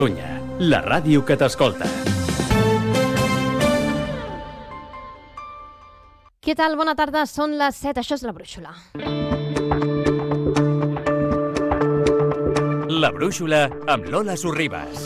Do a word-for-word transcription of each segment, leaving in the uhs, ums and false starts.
Catalunya, la ràdio que t'escolta. Què tal? Bona tarda, són les set, això és La Brúixola. La Brúixola amb Lola Sorribas.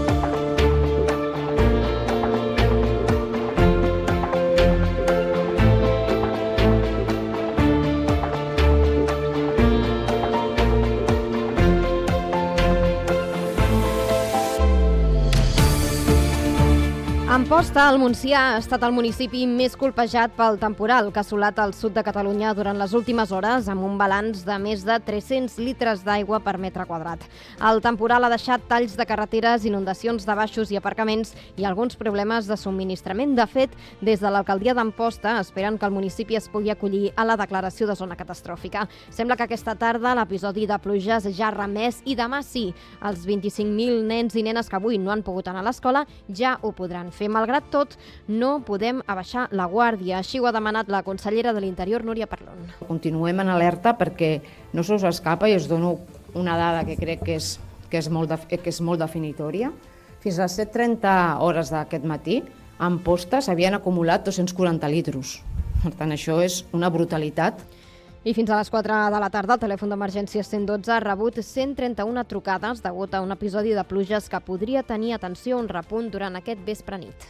Amposta, al Montsià, ha estat el municipi més colpejat pel temporal que ha assolat el sud de Catalunya durant les últimes hores, amb un balanç de més de tres-cents litres d'aigua per metre quadrat. El temporal ha deixat talls de carreteres, inundacions de baixos i aparcaments i alguns problemes de subministrament. De fet, des de l'alcaldia d'Amposta esperen que el municipi es pugui acollir a la declaració de zona catastròfica. Sembla que aquesta tarda l'episodi de pluges ja ha remès i demà sí, els vint-i-cinc mil nens i nenes que avui no han pogut anar a l'escola ja ho podran fer. Malgrat tot, no podem abaixar la guàrdia. Així ho ha demanat la consellera de l'Interior, Núria Parlon. Continuem en alerta perquè no se us escapa i us dono una dada que crec que és, que és, molt, de, que és molt definitòria. Fins a les set trenta hores d'aquest matí, a Amposta s'havien acumulat dos-cents quaranta litros. Per tant, això és una brutalitat. I fins a les quatre de la tarda, el telèfon d'emergència cent dotze ha rebut cent trenta-una trucades degut a un episodi de pluges que podria tenir, atenció, un repunt durant aquest vespre nit.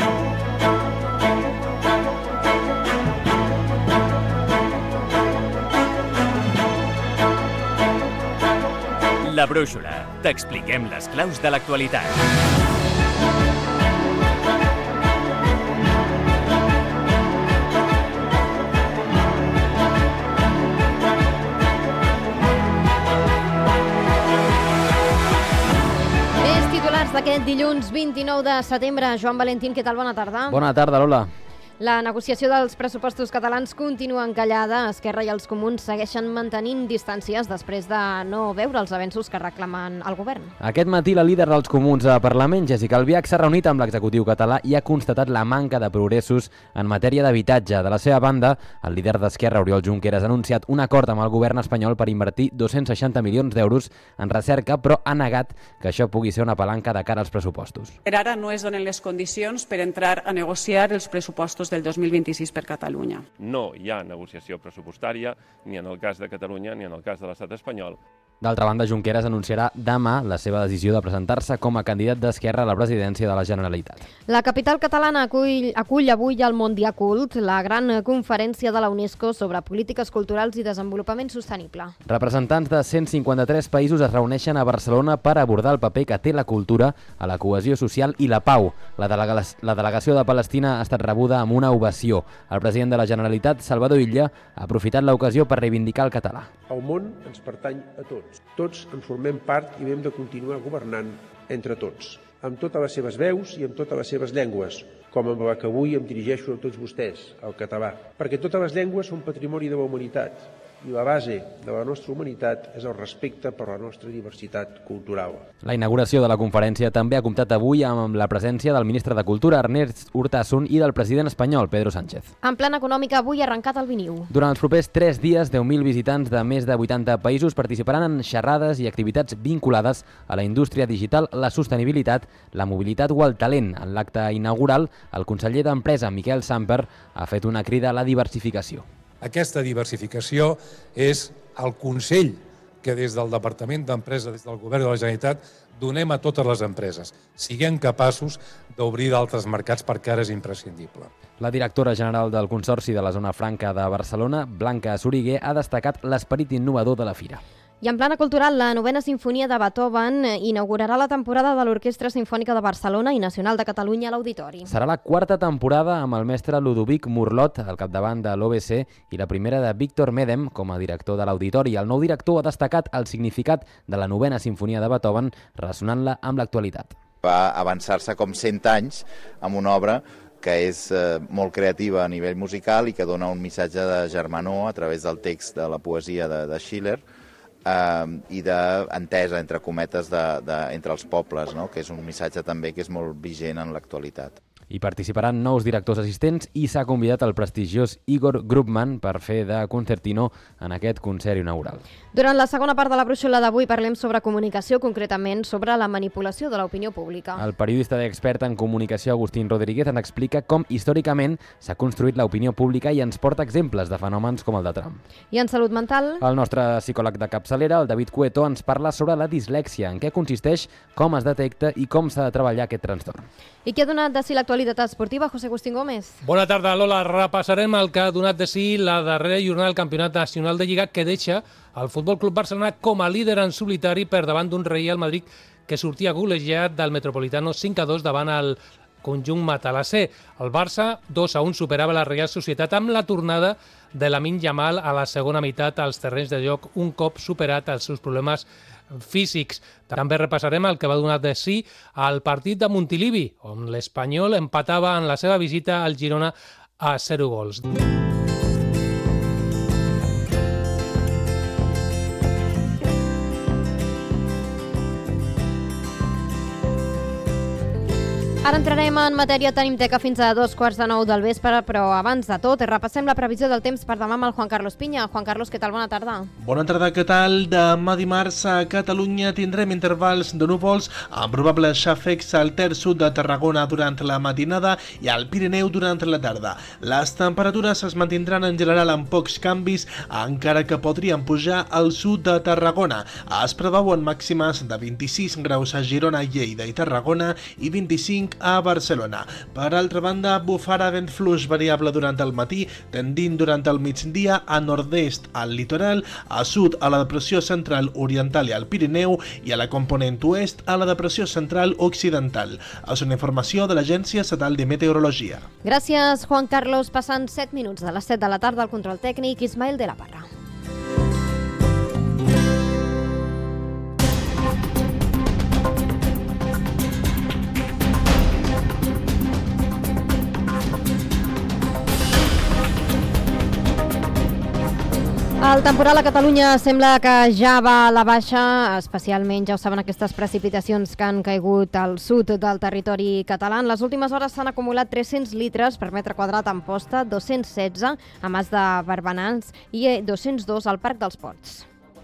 La Brúixola. T'expliquem les claus de l'actualitat. D'aquest dilluns vint-i-nou de setembre. Joan Valentín, què tal? Bona tarda. Bona tarda, Lola. La negociació dels pressupostos catalans continua encallada. Esquerra i els comuns segueixen mantenint distàncies després de no veure els avenços que reclamen el govern. Aquest matí la líder dels comuns a Parlament, Jéssica Albiach, s'ha reunit amb l'executiu català i ha constatat la manca de progressos en matèria d'habitatge. De la seva banda, el líder d'Esquerra, Oriol Junqueras, ha anunciat un acord amb el govern espanyol per invertir dos-cents seixanta milions d'euros en recerca, però ha negat que això pugui ser una palanca de cara als pressupostos. Per ara no es donen les condicions per entrar a negociar els pressupostos del dos mil vint-i-sis per Catalunya. No hi ha negociació pressupostària ni en el cas de Catalunya ni en el cas de l'estat espanyol. D'altra banda, Junqueras anunciarà demà la seva decisió de presentar-se com a candidat d'Esquerra a la presidència de la Generalitat. La capital catalana acull, acull avui el Mondiacult, la gran conferència de la UNESCO sobre polítiques culturals i desenvolupament sostenible. Representants de cent cinquanta-tres països es reuneixen a Barcelona per abordar el paper que té la cultura a la cohesió social i la pau. La, delega la delegació de Palestina ha estat rebuda amb una ovació. El president de la Generalitat, Salvador Illa, ha aprofitat l'ocasió per reivindicar el català. El món ens pertany a tots. Tots en formem part i hem de continuar governant entre tots, amb totes les seves veus i amb totes les seves llengües, com amb la que avui em dirigeixo a tots vostès, el català. Perquè totes les llengües són patrimoni de la humanitat i la base de la nostra humanitat és el respecte per la nostra diversitat cultural. La inauguració de la conferència també ha comptat avui amb la presència del ministre de Cultura, Ernest Urtasun, i del president espanyol, Pedro Sánchez. En plan econòmic, avui ha arrencat el Viniu. Durant els propers tres dies, deu mil visitants de més de vuitanta països participaran en xerrades i activitats vinculades a la indústria digital, la sostenibilitat, la mobilitat o el talent. En l'acte inaugural, el conseller d'Empresa, Miquel Samper, ha fet una crida a la diversificació. Aquesta diversificació és el consell que des del Departament d'Empresa, des del Govern de la Generalitat, donem a totes les empreses. Siguem capaços d'obrir d'altres mercats perquè ara és imprescindible. La directora general del Consorci de la Zona Franca de Barcelona, Blanca Soriguer, ha destacat l'esperit innovador de la fira. I en plana cultural, la novena sinfonia de Beethoven inaugurarà la temporada de l'Orquestra Simfònica de Barcelona i Nacional de Catalunya a l'Auditori. Serà la quarta temporada amb el mestre Ludovic Murlot al capdavant de l'O B C i la primera de Víctor Medem com a director de l'Auditori. El nou director ha destacat el significat de la novena sinfonia de Beethoven, relacionant-la amb l'actualitat. Va avançar-se com cent anys amb una obra que és eh, molt creativa a nivell musical i que dona un missatge de germanor a través del text de la poesia de, de Schiller, eh, i d'entesa, entre cometes, de, de, entre els pobles, no? Que és un missatge també que és molt vigent en l'actualitat. Hi participaran nous directors assistents i s'ha convidat el prestigiós Igor Grupman per fer de concertino en aquest concert inaugural. Durant la segona part de la brúixola d'avui parlem sobre comunicació, concretament sobre la manipulació de l'opinió pública. El periodista i expert en comunicació Agustín Rodríguez ens explica com històricament s'ha construït l'opinió pública i ens porta exemples de fenòmens com el de Trump. I en salut mental? El nostre psicòleg de capçalera, el David Cueto, ens parla sobre la dislèxia, en què consisteix, com es detecta i com s'ha de treballar aquest trastorn. I què ha donat de si l'actualitat esportiva, José Agustín Gómez? Bona tarda, Lola. Repassarem el que ha donat de si la darrera jornada del Campionat Nacional de Lliga, que deixa el Futbol Club Barcelona com a líder en solitari per davant d'un Real Madrid que sortia golejat del Metropolitano cinc a dos davant el conjunt matalasser. El Barça dos a un superava la Real Societat amb la tornada de Lamine Yamal a la segona meitat als terrenys de joc, un cop superat els seus problemes físics. També repassarem el que va donar de si al partit de Montilivi, on l'Espanyol empatava en la seva visita al Girona a zero gols. Ara entrarem en matèria, tenim teca fins a dos quarts de nou del vespre, però abans de tot repassem la previsió del temps per demà amb el Juan Carlos Piña. Juan Carlos, què tal? Bona tarda. Bona tarda, què tal? Demà dimarts a Catalunya tindrem intervals de núvols amb probables xàfecs al terç sud de Tarragona durant la matinada i al Pirineu durant la tarda. Les temperatures es mantindran en general amb pocs canvis, encara que podrien pujar al sud de Tarragona. Es preveuen màximes de vint-i-sis graus a Girona, Lleida i Tarragona i vint-i-cinc a Barcelona. Per altra banda, bufarà vent fluix variable durant el matí, tendint durant el migdia a nord-est al litoral, a sud a la depressió central oriental i al Pirineu i a la component oest a la depressió central occidental. És una informació de l'Agència Estatal de Meteorologia. Gràcies, Juan Carlos. Passant set minuts de les set de la tarda al control tècnic, Ismael de la Parra. El temporal a Catalunya sembla que ja va a la baixa, especialment, ja ho saben, aquestes precipitacions que han caigut al sud del territori català. En les últimes hores s'han acumulat tres-cents litres per metre quadrat a Amposta, dos-cents setze a Mas de Barbenans i dos-cents dos al Parc dels Ports.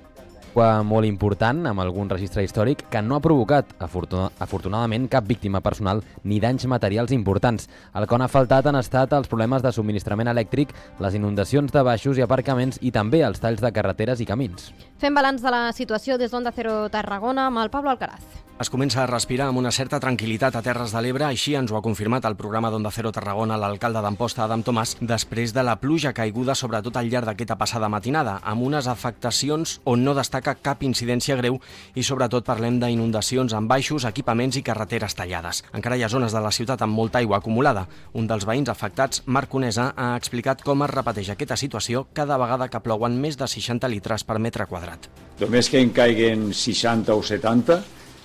Molt important, amb algun registre històric, que no ha provocat, afortuna- afortunadament, cap víctima personal ni danys materials importants. El que no ha faltat han estat els problemes de subministrament elèctric, les inundacions de baixos i aparcaments i també els talls de carreteres i camins. Fem balanç de la situació des d'Onda Cero Tarragona amb el Pablo Alcaraz. Es comença a respirar amb una certa tranquil·litat a Terres de l'Ebre, així ens ho ha confirmat el programa d'Onda Cero Tarragona l'alcalde d'Amposta, Adam Tomàs, després de la pluja caiguda sobretot al llarg d'aquesta passada matinada, amb unes afectacions on no destaca cap incidència greu i sobretot parlem d'inundacions en baixos, equipaments i carreteres tallades. Encara hi ha zones de la ciutat amb molta aigua acumulada. Un dels veïns afectats, Marc Conesa, ha explicat com es repeteix aquesta situació cada vegada que plouen més de seixanta litres per metre quadrat. Només que en caiguen seixanta o setanta,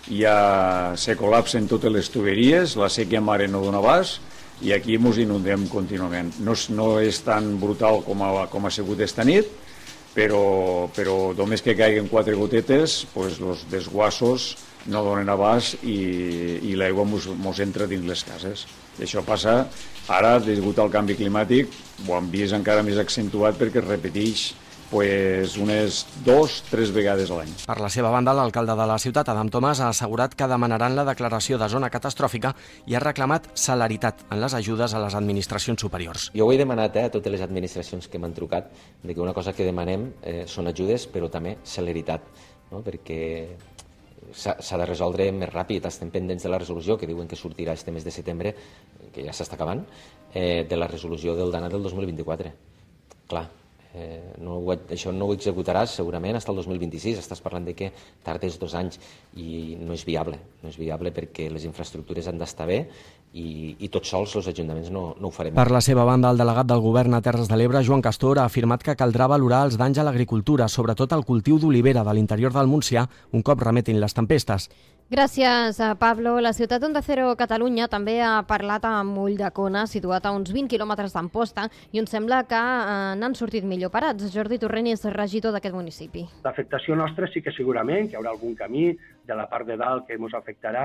ja se col·lapsen totes les tuberies, la sèquia mare no dona abast i aquí ens inundem contínuament. No, no és tan brutal com ha, com ha sigut esta nit, però, però només que caiguen quatre gotetes, pues, els desguassos no donen abast i, i l'aigua ens entra dins les cases. I això passa ara, degut al canvi climàtic, ho hem vist encara més accentuat perquè es repeteix pues unes dos, tres vegades a l'any. Per la seva banda, l'alcalde de la ciutat, Adam Tomàs, ha assegurat que demanaran la declaració de zona catastròfica i ha reclamat celeritat en les ajudes a les administracions superiors. Jo ho he demanat eh, a totes les administracions que m'han trucat, de que una cosa que demanem eh, són ajudes, però també celeritat, no? Perquè s'ha de resoldre més ràpid. Estem pendents de la resolució, que diuen que sortirà este mes de setembre, que ja s'està acabant, eh, de la resolució del DANA del dos mil vint-i-quatre. Clar, Eh, no ho, això no ho executaràs segurament fins al dos mil vint-i-sis, estàs parlant de que tardes dos anys i no és viable, no és viable perquè les infraestructures han d'estar bé i, i tots sols els ajuntaments no, no ho farem. Per la seva banda, el delegat del govern a Terres de l'Ebre, Joan Castor, ha afirmat que caldrà valorar els danys a l'agricultura, sobretot al cultiu d'olivera de l'interior del Montsià, un cop remetin les tempestes. Gràcies, Pablo. La ciutat d'Onda Cero Catalunya també ha parlat amb Ulldecona, situat a uns vint quilòmetres d'Amposta, i on sembla que eh, n'han sortit millor parats. Jordi Torrent és regidor d'aquest municipi. L'afectació nostra sí que segurament que hi haurà algun camí de la part de dalt que ens afectarà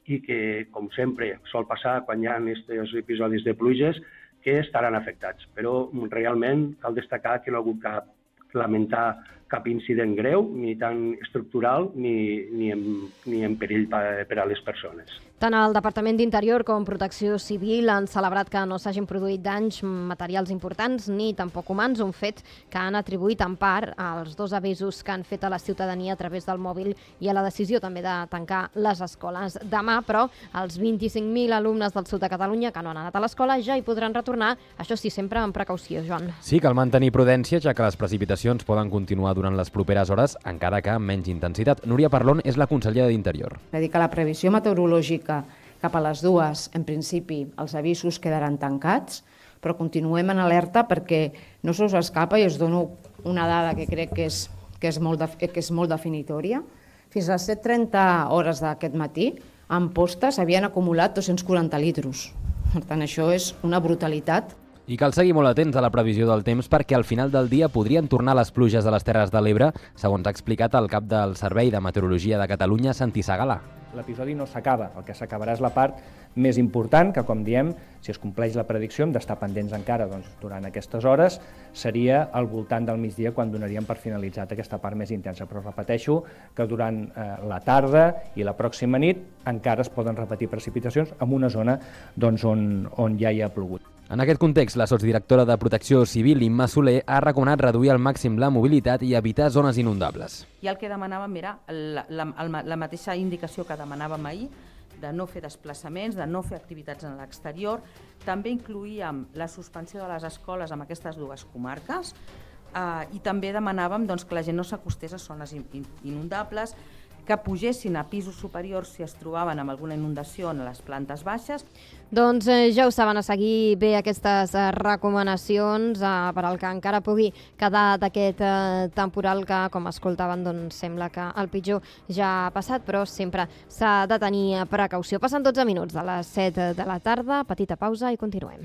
i que, com sempre sol passar quan hi ha aquests episodis de pluges, que estaran afectats. Però realment cal destacar que no ha hagut cap lamentar cap incident greu, ni tan estructural, ni, ni, en, ni en perill per, per a les persones. Tant el Departament d'Interior com Protecció Civil han celebrat que no s'hagin produït danys materials importants ni tampoc humans, un fet que han atribuït en part als dos avisos que han fet a la ciutadania a través del mòbil i a la decisió també de tancar les escoles. Demà, però, els vint-i-cinc mil alumnes del sud de Catalunya que no han anat a l'escola ja hi podran retornar, això sí, sempre amb precaució, Joan. Sí, cal mantenir prudència, ja que les precipitacions poden continuar durant les properes hores, encara que amb menys intensitat. Núria Parlon és la consellera d'Interior. És a dir, que la previsió meteorològica cap a les dues, en principi, els avisos quedaran tancats, però continuem en alerta perquè no se us escapa, i us dono una dada que crec que és, que és, molt, de, que és molt definitòria. Fins a les set trenta hores d'aquest matí, a Amposta s'havien acumulat dos-cents quaranta litros. Per tant, això és una brutalitat. I cal seguir molt atents a la previsió del temps perquè al final del dia podrien tornar les pluges a les Terres de l'Ebre, segons ha explicat el cap del Servei de Meteorologia de Catalunya, Santi Segalà. L'episodi no s'acaba, el que s'acabarà és la part més important, que com diem, si es compleix la predicció, hem d'estar pendents encara doncs, durant aquestes hores, seria al voltant del migdia quan donaríem per finalitzat aquesta part més intensa. Però repeteixo que durant eh, la tarda i la pròxima nit encara es poden repetir precipitacions en una zona doncs, on, on ja hi ha plogut. En aquest context, la sotsdirectora de Protecció Civil, Imma Soler, ha recomanat reduir al màxim la mobilitat i evitar zones inundables. I el que demanàvem era la, la, la mateixa indicació que demanàvem ahir, de no fer desplaçaments, de no fer activitats en l'exterior. També incloíem la suspensió de les escoles en aquestes dues comarques eh, i també demanàvem doncs, que la gent no s'acostés a zones inundables, que pugessin a pisos superiors si es trobaven amb alguna inundació en les plantes baixes. Doncs eh, ja ho saben, a seguir bé aquestes eh, recomanacions eh, per al que encara pugui quedar d'aquest eh, temporal que, com escoltaven, doncs sembla que el pitjor ja ha passat, però sempre s'ha de tenir precaució. Passen dotze minuts de les set de la tarda, petita pausa i continuem.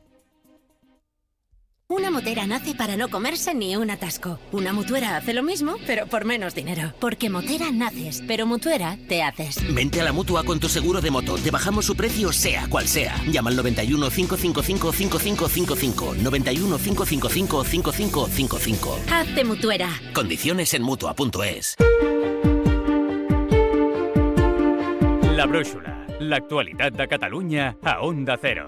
Una motera nace para no comerse ni un atasco. Una mutuera hace lo mismo, pero por menos dinero. Porque motera naces, pero mutuera te haces. Vente a la Mutua con tu seguro de moto. Te bajamos su precio sea cual sea. Llama al noventa y uno, cinco cinco cinco, cinco cinco cinco cinco. noventa y uno, cinco cinco cinco, cinco cinco cinco cinco. Hazte mutuera. Condiciones en mutua punto es. La Brúixola. L'actualitat de Catalunya a Onda Cero.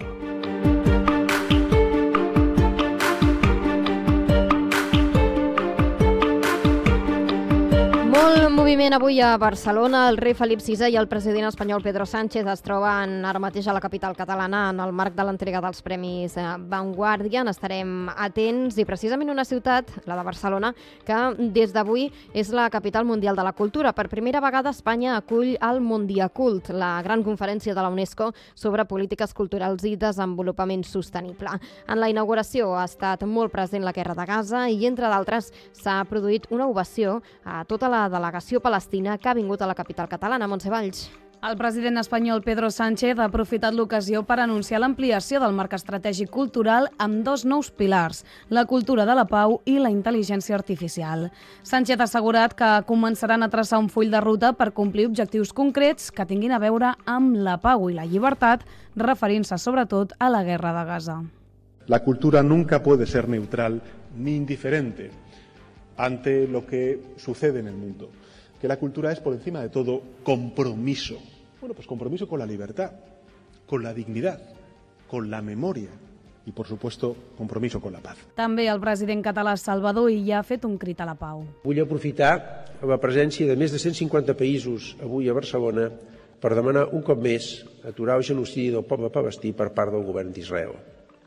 Molt moviment avui a Barcelona. El rei Felip sisè i el president espanyol Pedro Sánchez es troben ara mateix a la capital catalana en el marc de l'entrega dels Premis Vanguardia. N'estarem atents i precisament una ciutat, la de Barcelona, que des d'avui és la capital mundial de la cultura. Per primera vegada Espanya acull el Mundiacult, la gran conferència de la UNESCO sobre polítiques culturals i desenvolupament sostenible. En la inauguració ha estat molt present la Guerra de Gaza i, entre d'altres, s'ha produït una ovació a tota la delegació palestina que ha vingut a la capital catalana. Montse Valls. El president espanyol Pedro Sánchez ha aprofitat l'ocasió per anunciar l'ampliació del marc estratègic cultural amb dos nous pilars, la cultura de la pau i la intel·ligència artificial. Sánchez ha assegurat que començaran a traçar un full de ruta per complir objectius concrets que tinguin a veure amb la pau i la llibertat, referint-se sobretot a la guerra de Gaza. La cultura nunca puede ser neutral ni indiferente ante lo que sucede en el mundo, que la cultura es por encima de todo compromiso. Bueno, pues compromiso con la libertad, con la dignidad, con la memoria y, por supuesto, compromiso con la paz. També el president català Salvador Illa ha fet un crit a la pau. Vull aprofitar la presència de més de cent cinquanta països avui a Barcelona per demanar un cop més aturar el genocidi del poble palestí per part del govern d'Israel.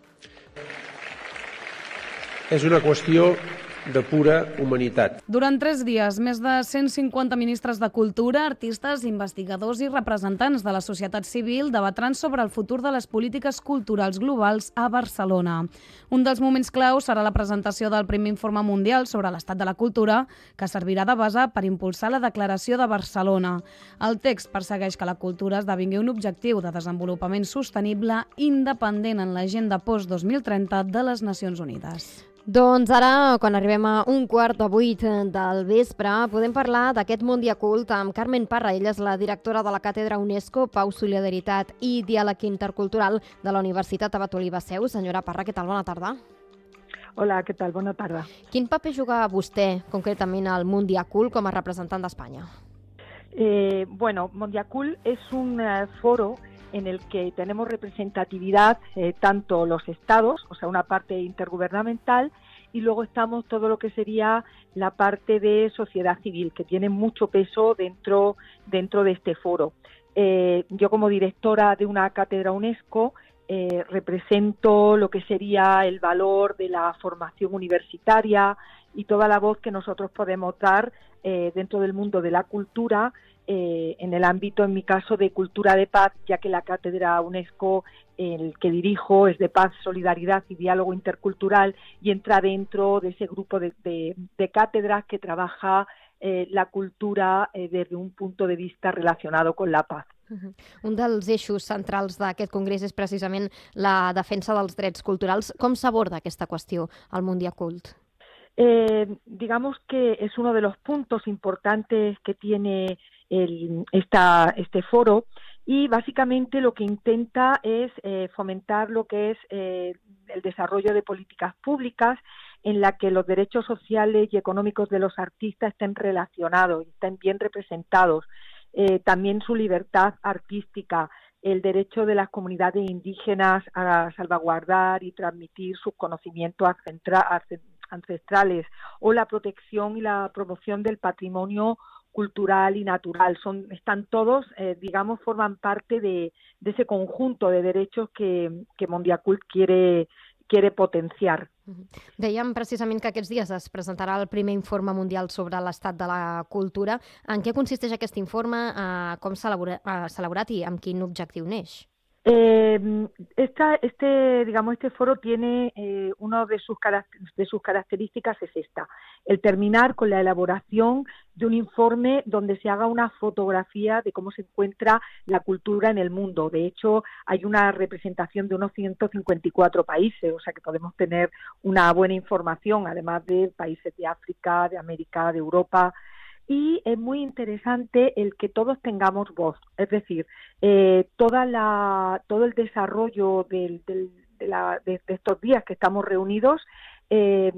És una qüestió de pura humanitat. Durant tres dies, més de cent cinquanta ministres de cultura, artistes, investigadors i representants de la societat civil debatran sobre el futur de les polítiques culturals globals a Barcelona. Un dels moments claus serà la presentació del primer informe mundial sobre l'estat de la cultura, que servirà de base per impulsar la Declaració de Barcelona. El text persegueix que la cultura esdevingui un objectiu de desenvolupament sostenible independent en l'agenda post dos mil trenta de les Nacions Unides. Doncs ara, quan arribem a un quart de vuit del vespre, podem parlar d'aquest Mundiacult amb Carmen Parra. Ella és la directora de la Càtedra UNESCO, Pau, Solidaritat i Diàleg Intercultural de la Universitat Abat Oliba Seu. Senyora Parra, què tal? Bona tarda. Hola, què tal? Bona tarda. Quin paper juga vostè, concretament, al Mundiacult com a representant d'Espanya? Eh, bueno, Mundiacult es un eh, foro en el que tenemos representatividad eh, tanto los estados, o sea, una parte intergubernamental, y luego estamos todo lo que sería la parte de sociedad civil, que tiene mucho peso dentro, dentro de este foro. Eh, yo como directora de una cátedra UNESCO eh, represento lo que sería el valor de la formación universitaria y toda la voz que nosotros podemos dar eh, dentro del mundo de la cultura, eh, en el ámbito, en mi caso, de cultura de paz, ya que la cátedra UNESCO, el que dirijo, es de paz, solidaridad y diálogo intercultural, y entra dentro de ese grupo de, de, de cátedras que trabaja eh, la cultura eh, desde un punto de vista relacionado con la paz. Uh-huh. Un dels eixos centrals d'aquest congrés és precisament la defensa dels drets culturals. Com s'aborda aquesta qüestió al Mundiacult? Eh, digamos que es uno de los puntos importantes que tiene el, esta, este foro, y básicamente lo que intenta es eh, fomentar lo que es eh, el desarrollo de políticas públicas en la que los derechos sociales y económicos de los artistas estén relacionados, estén bien representados, eh, también su libertad artística, el derecho de las comunidades indígenas a salvaguardar y transmitir sus conocimientos ancestrales, o la protección y la promoción del patrimonio cultural y natural. Son, están todos, eh, digamos, forman parte de, de ese conjunto de derechos que, que Mundiacult quiere, quiere potenciar. Dèiem precisament que aquests dies es presentarà el primer informe mundial sobre l'estat de la cultura. En què consisteix aquest informe, eh, com s'ha elaborat i amb quin objectiu neix? Eh, esta, este, digamos, este foro tiene eh, una de sus, de sus características es esta, el terminar con la elaboración de un informe donde se haga una fotografía de cómo se encuentra la cultura en el mundo. De hecho, hay una representación de unos ciento cincuenta y cuatro países, o sea que podemos tener una buena información, además de países de África, de América, de Europa. Y es muy interesante el que todos tengamos voz, es decir, eh, toda la, todo el desarrollo del, del, de, la, de, de estos días que estamos reunidos, eh,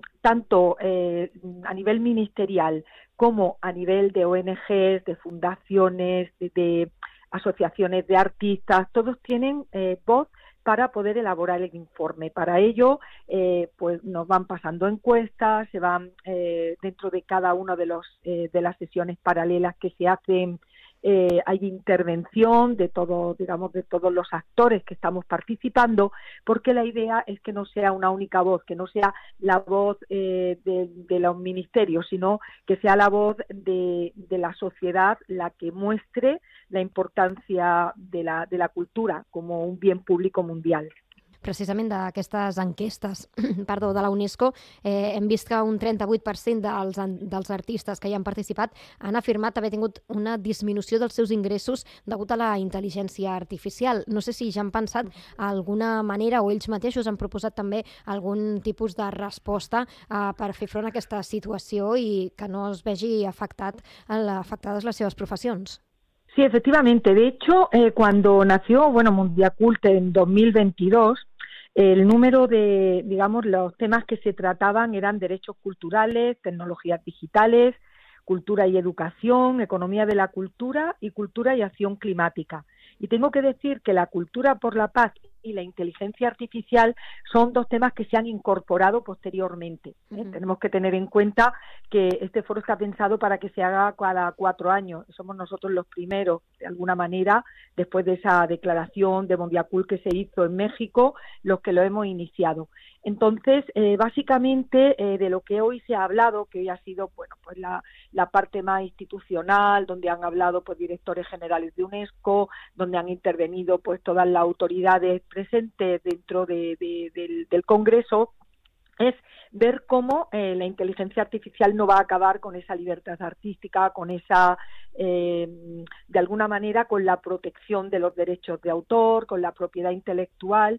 tanto eh, a nivel ministerial como a nivel de O N Ges, de fundaciones, de, de asociaciones de artistas, todos tienen eh, voz para poder elaborar el informe. Para ello, eh, pues nos van pasando encuestas, se van eh, dentro de cada una de los eh, de las sesiones paralelas que se hacen, eh, hay intervención de todo, digamos, de todos los actores que estamos participando, porque la idea es que no sea una única voz, que no sea la voz eh, de, de los ministerios, sino que sea la voz de, de la sociedad la que muestre la importancia de la, de la cultura como un bien público mundial. Precisament d'aquestes enquestes perdó, de la UNESCO, eh, hem vist que un trenta-vuit per cent dels, dels artistes que hi han participat han afirmat haver tingut una disminució dels seus ingressos degut a la intel·ligència artificial. No sé si ja han pensat alguna manera, o ells mateixos han proposat també algun tipus de resposta eh, per fer front a aquesta situació i que no es vegi afectat, afectades les seves professions. Sí, efectivamente. De hecho, eh, cuando nació, bueno, Mundiacult en dos mil veintidós, el número de, digamos, los temas que se trataban eran derechos culturales, tecnologías digitales, cultura y educación, economía de la cultura y cultura y acción climática. Y tengo que decir que la cultura por la paz y la inteligencia artificial son dos temas que se han incorporado posteriormente. ¿eh? Uh-huh. Tenemos que tener en cuenta que este foro está pensado para que se haga cada cuatro años. Somos nosotros los primeros, de alguna manera, después de esa declaración de Mundiacult que se hizo en México, los que lo hemos iniciado. Entonces, eh, básicamente, eh, de lo que hoy se ha hablado, que hoy ha sido, bueno, pues la, la parte más institucional, donde han hablado pues directores generales de UNESCO, donde han intervenido pues todas las autoridades presentes dentro de, de, del, del Congreso, es ver cómo eh, la inteligencia artificial no va a acabar con esa libertad artística, con esa, eh, de alguna manera, con la protección de los derechos de autor, con la propiedad intelectual.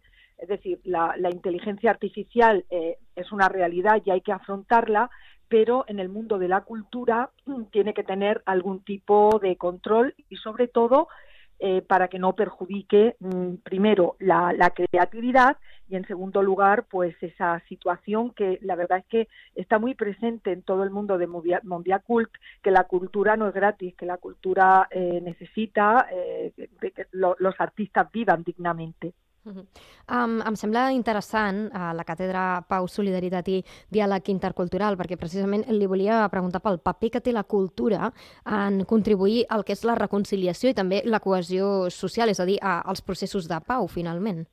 Es decir, la, la inteligencia artificial eh, es una realidad y hay que afrontarla, pero en el mundo de la cultura tiene que tener algún tipo de control y sobre todo Eh, para que no perjudique mm, primero la, la creatividad y en segundo lugar pues esa situación que la verdad es que está muy presente en todo el mundo de Mondiacult, que la cultura no es gratis, que la cultura eh, necesita eh, que, que lo, los artistas vivan dignamente. Uh-huh. Um, em sembla interessant uh, la càtedra Pau, Solidaritat i Diàleg Intercultural, perquè precisament li volia preguntar pel paper que té la cultura en contribuir al que és la reconciliació i també la cohesió social, és a dir, a, als processos de pau, finalment.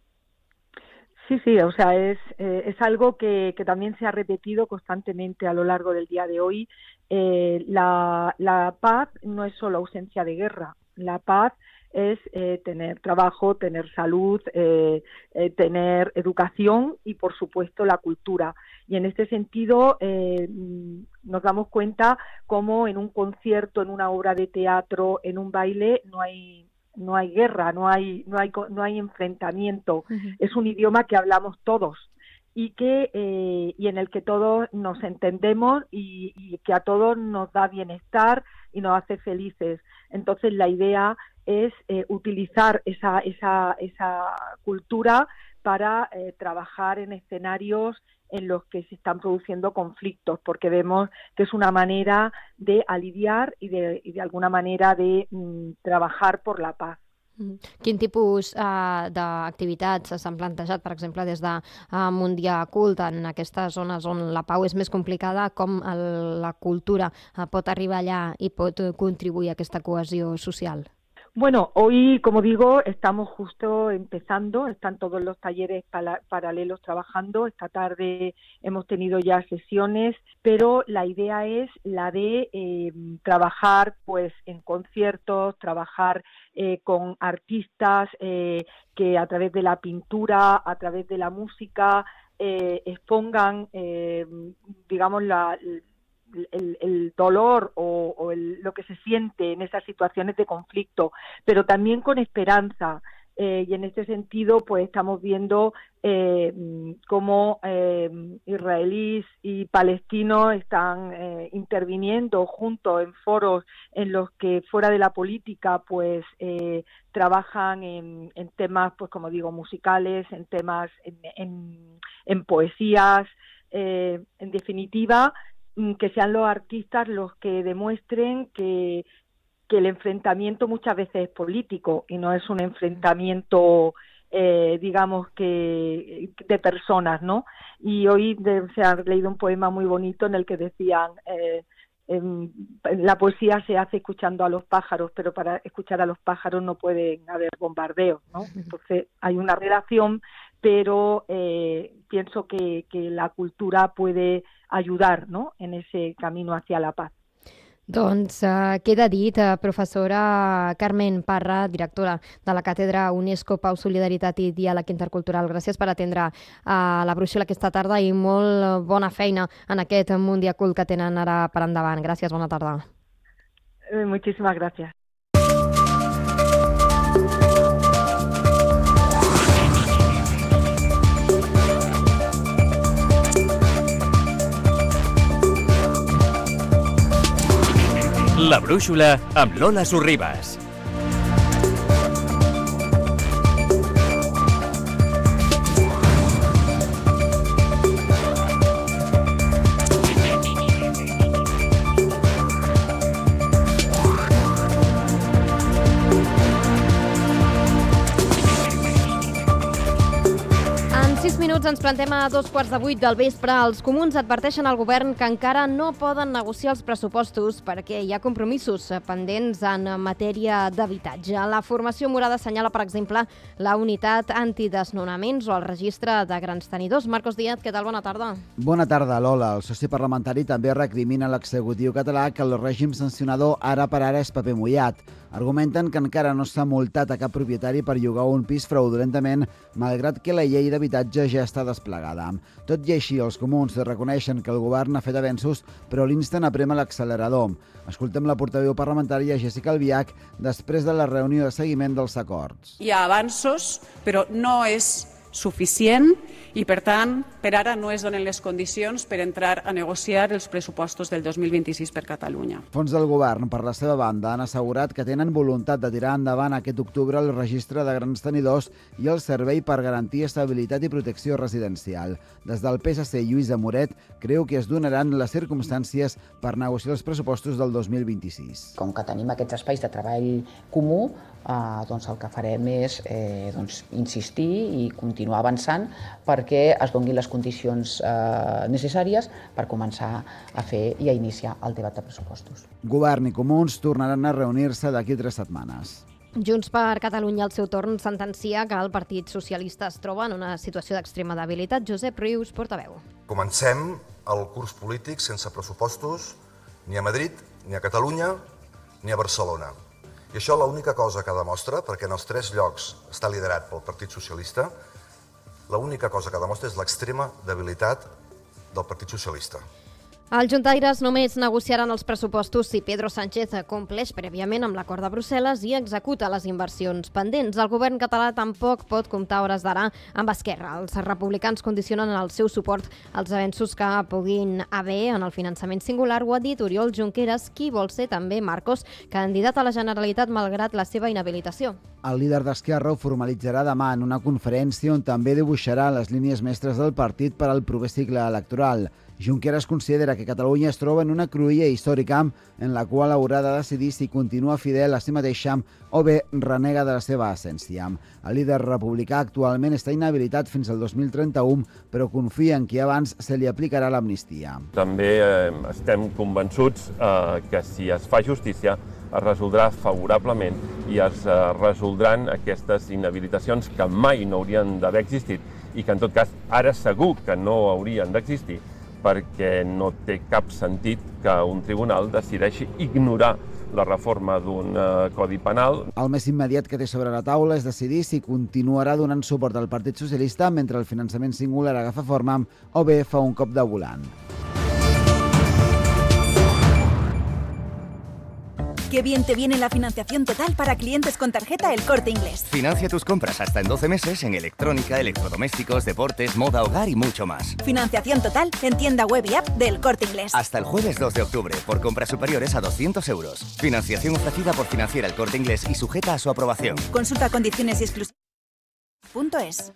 Sí, sí, o sea, es, eh, es algo que, que también se ha repetido constantemente a lo largo del día de hoy. Eh, la, la paz no es solo ausencia de guerra, la paz es eh, tener trabajo, tener salud, eh, eh, tener educación y, por supuesto, la cultura. Y en este sentido eh, nos damos cuenta cómo en un concierto, en una obra de teatro, en un baile, no hay no hay guerra, no hay no hay no hay enfrentamiento. Uh-huh. Es un idioma que hablamos todos y que eh, y en el que todos nos entendemos y, y que a todos nos da bienestar y nos hace felices. Entonces la idea es eh, utilizar esa, esa, esa cultura para eh, trabajar en escenarios en los que se están produciendo conflictos, porque vemos que es una manera de aliviar y de, y de alguna manera de mm, trabajar por la paz. Quin tipus uh, d'activitats s'han plantejat, per exemple, des de uh, Mondiacult, en aquestes zones on la pau és més complicada, com el, la cultura uh, pot arribar allà i pot contribuir a aquesta cohesió social? Bueno, hoy, como digo, estamos justo empezando, están todos los talleres para, paralelos trabajando, esta tarde hemos tenido ya sesiones, pero la idea es la de eh, trabajar pues en conciertos, trabajar eh, con artistas eh, que a través de la pintura, a través de la música, eh, expongan, eh, digamos, la... El, el dolor o, o el, lo que se siente en esas situaciones de conflicto, pero también con esperanza. Eh, y en este sentido, pues estamos viendo eh, cómo eh, israelíes y palestinos están eh, interviniendo juntos en foros en los que fuera de la política, pues eh, trabajan en, en temas, pues como digo, musicales, en temas, en, en, en poesías, eh, en definitiva, que sean los artistas los que demuestren que, que el enfrentamiento muchas veces es político y no es un enfrentamiento, eh, digamos, que de personas, ¿no? Y hoy de, se ha leído un poema muy bonito en el que decían eh, eh, la poesía se hace escuchando a los pájaros, pero para escuchar a los pájaros no pueden haber bombardeos, ¿no? Entonces hay una relación, pero eh, pienso que, que la cultura puede ayudar, ¿no?, en ese camino hacia la paz. Doncs uh, queda dit, uh, professora Carmen Parra, directora de la Càtedra UNESCO Pau, Solidaritat i Diàleg Intercultural. Gràcies per atendre uh, la brúixola aquesta tarda i molt bona feina en aquest Mondiacult que tenen ara per endavant. Gràcies, bona tarda. Eh, muchísimas gracias. La brúixola amb Lola Sorribas. Ens plantem a dos quarts de vuit del vespre. Els comuns adverteixen al govern que encara no poden negociar els pressupostos perquè hi ha compromisos pendents en matèria d'habitatge. La formació morada assenyala, per exemple, la unitat antidesnonaments o el registre de grans tenidors. Marcos Díaz, què tal? Bona tarda. Bona tarda, Lola. El soci parlamentari també recrimina a l'executiu català que el règim sancionador ara per ara és paper mullat. Argumenten que encara no s'ha multat a cap propietari per llogar un pis fraudulentament, malgrat que la llei d'habitatge ja està desplegada. Tot i així, els comuns reconeixen que el govern ha fet avenços, però l'insten a prémer l'accelerador. Escoltem la portaveu parlamentària Jéssica Albiach després de la reunió de seguiment dels acords. Hi ha avanços, però no és suficient i, per tant, per ara no es donen les condicions per entrar a negociar els pressupostos del dos mil vint-i-sis per Catalunya. Fons del Govern, per la seva banda, han assegurat que tenen voluntat de tirar endavant aquest octubre el registre de grans tenidors i el servei per garantir estabilitat i protecció residencial. Des del P S C, Lluïsa Moret creu que es donaran les circumstàncies per negociar els pressupostos del dos mil vint-i-sis. Com que tenim aquests espais de treball comú, eh, doncs el que farem és eh, doncs, insistir i continuar avançant perquè es donin les condicions eh, necessàries per començar a fer i a iniciar el debat de pressupostos. Govern i Comuns tornaran a reunir-se d'aquí tres setmanes. Junts per Catalunya, al seu torn, sentencia que el Partit Socialista es troba en una situació d'extrema debilitat. Josep Rius, portaveu. Comencem el curs polític sense pressupostos ni a Madrid, ni a Catalunya, ni a Barcelona. I això l'única cosa que demostra, perquè en els tres llocs està liderat pel Partit Socialista, l'única cosa que demostra és l'extrema debilitat del Partit Socialista. Els juntaires només negociaran els pressupostos si Pedro Sánchez compleix prèviament amb l'acord de Brussel·les i executa les inversions pendents. El govern català tampoc pot comptar hores d'ara amb Esquerra. Els republicans condicionen el seu suport als avenços que puguin haver en el finançament singular. Ho ha dit Oriol Junqueras, qui vol ser també Marcos, candidat a la Generalitat malgrat la seva inhabilitació. El líder d'Esquerra ho formalitzarà demà en una conferència on també dibuixarà les línies mestres del partit per al proper cicle electoral. Junqueras considera que Catalunya es troba en una cruïlla històrica en la qual haurà de decidir si continua fidel a si mateixa o bé renega de la seva essència. El líder republicà actualment està inhabilitat fins al dos mil trenta-u, però confia en que abans se li aplicarà l'amnistia. També eh, estem convençuts eh, que si es fa justícia es resoldrà favorablement i es eh, resoldran aquestes inhabilitacions que mai no haurien d'haver existit i que en tot cas ara segur que no haurien d'existir, perquè no té cap sentit que un tribunal decideixi ignorar la reforma d'un codi penal. El més immediat que té sobre la taula és decidir si continuarà donant suport al Partit Socialista mentre el finançament singular agafa forma o bé fa un cop de volant. Qué bien te viene la financiación total para clientes con tarjeta El Corte Inglés. Financia tus compras hasta en doce meses en electrónica, electrodomésticos, deportes, moda, hogar y mucho más. Financiación total en tienda web y app del Corte Inglés. Hasta el jueves dos de octubre, por compras superiores a doscientos euros. Financiación ofrecida por Financiera El Corte Inglés y sujeta a su aprobación. Consulta condiciones y exclusivas. Punto es.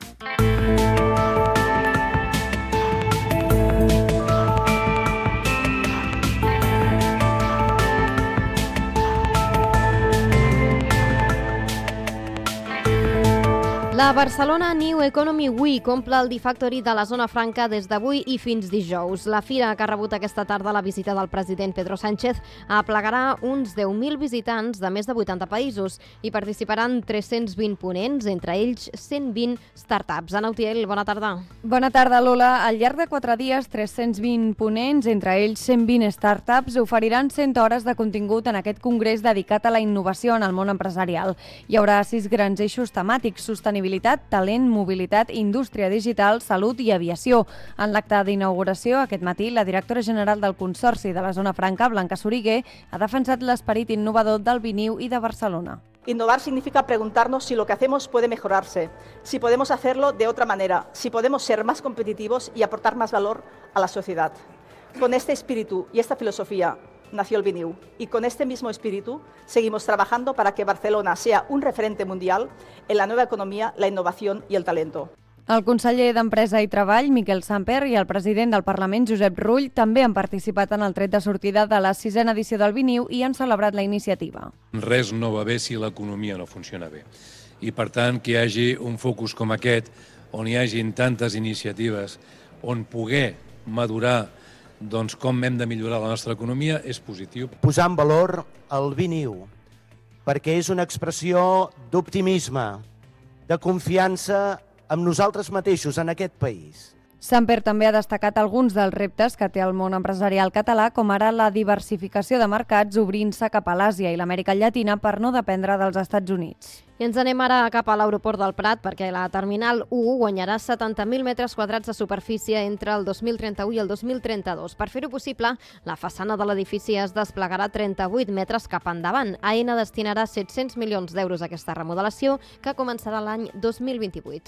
La Barcelona New Economy Week omple el D-Factory de la zona franca des d'avui i fins dijous. La fira, que ha rebut aquesta tarda la visita del president Pedro Sánchez, aplegarà uns deu mil visitants de més de vuitanta països i participaran tres-cents vint ponents, entre ells cent vint startups. Ana Utiel, bona tarda. Bona tarda, Lola. Al llarg de quatre dies, tres-cents vint ponents, entre ells cent vint startups, oferiran cent hores de contingut en aquest congrés dedicat a la innovació en el món empresarial. Hi haurà sis grans eixos temàtics: sostenibilitat, talent, mobilitat, indústria digital, salut i aviació. En l'acte d'inauguració, aquest matí, la directora general del Consorci de la Zona Franca, Blanca Soriguer, ha defensat l'esperit innovador del Viniu i de Barcelona. Innovar significa preguntarnos si lo que hacemos puede mejorarse, si podemos hacerlo de otra manera, si podemos ser más competitivos y aportar más valor a la sociedad. Con este espíritu y esta filosofía nació el Viniu y con este mismo espíritu seguimos trabajando para que Barcelona sea un referente mundial en la nueva economía, la innovación y el talento. El conseller d'Empresa i Treball, Miquel Samper, i el president del Parlament, Josep Rull, també han participat en el tret de sortida de la sisena edició del Viniu i han celebrat la iniciativa. Res no va bé si l'economia no funciona bé. I, per tant, que hi hagi un focus com aquest, on hi hagin tantes iniciatives, on poder madurar doncs, com hem de millorar la nostra economia, és positiu. Posar en valor el Viniu, perquè és una expressió d'optimisme, de confiança en nosaltres mateixos, en aquest país. Samper també ha destacat alguns dels reptes que té el món empresarial català, com ara la diversificació de mercats obrint-se cap a l'Àsia i l'Amèrica Llatina per no dependre dels Estats Units. I ens anem ara cap a l'aeroport del Prat perquè la Terminal u guanyarà setanta mil metres quadrats de superfície entre el dos mil trenta-u i el dos mil trenta-dos. Per fer-ho possible, la façana de l'edifici es desplegarà trenta-vuit metres cap endavant. Aena destinarà set-cents milions d'euros a aquesta remodelació que començarà l'any dos mil vint-i-vuit.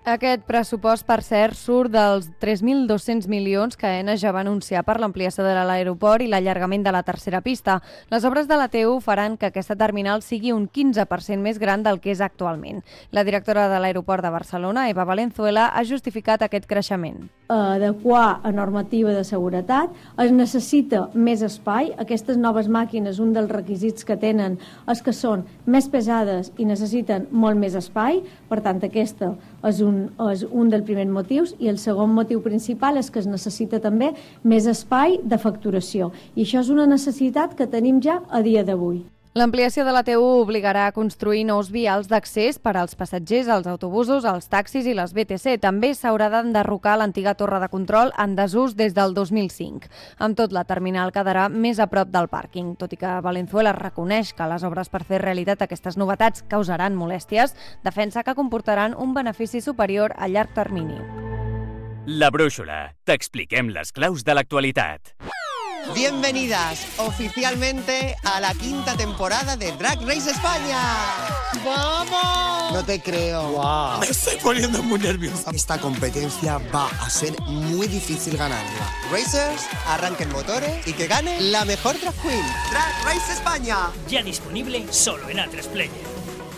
Aquest pressupost, per cert, surt dels tres mil dos-cents milions que Aena ja va anunciar per l'ampliació de l'aeroport i l'allargament de la tercera pista. Les obres de la T U faran que aquesta terminal sigui un quinze per cent més gran del que és actualment. La directora de l'aeroport de Barcelona, Eva Valenzuela, ha justificat aquest creixement. Adequar a normativa de seguretat, es necessita més espai. Aquestes noves màquines, un dels requisits que tenen és que són més pesades i necessiten molt més espai, per tant aquesta és un, és un dels primers motius, i el segon motiu principal és que es necessita també més espai de facturació, i això és una necessitat que tenim ja a dia d'avui. L'ampliació de la T U obligarà a construir nous vials d'accés per als passatgers, als autobusos, als taxis i les B T C. També s'haurà d'enderrocar l'antiga torre de control en desús des del dos mil cinc. Amb tot, la terminal quedarà més a prop del pàrquing. Tot i que Valenzuela reconeix que les obres per fer realitat aquestes novetats causaran molèsties, defensa que comportaran un benefici superior a llarg termini. La Brúixola. T'expliquem les claus de l'actualitat. Bienvenidas oficialmente a la quinta temporada de Drag Race España. ¡Vamos! No te creo. Wow. Me estoy poniendo muy nerviosa. Esta competencia va a ser muy difícil ganarla. Racers, arranquen motores y que gane la mejor drag queen. Drag Race España. Ya disponible solo en A tres Player.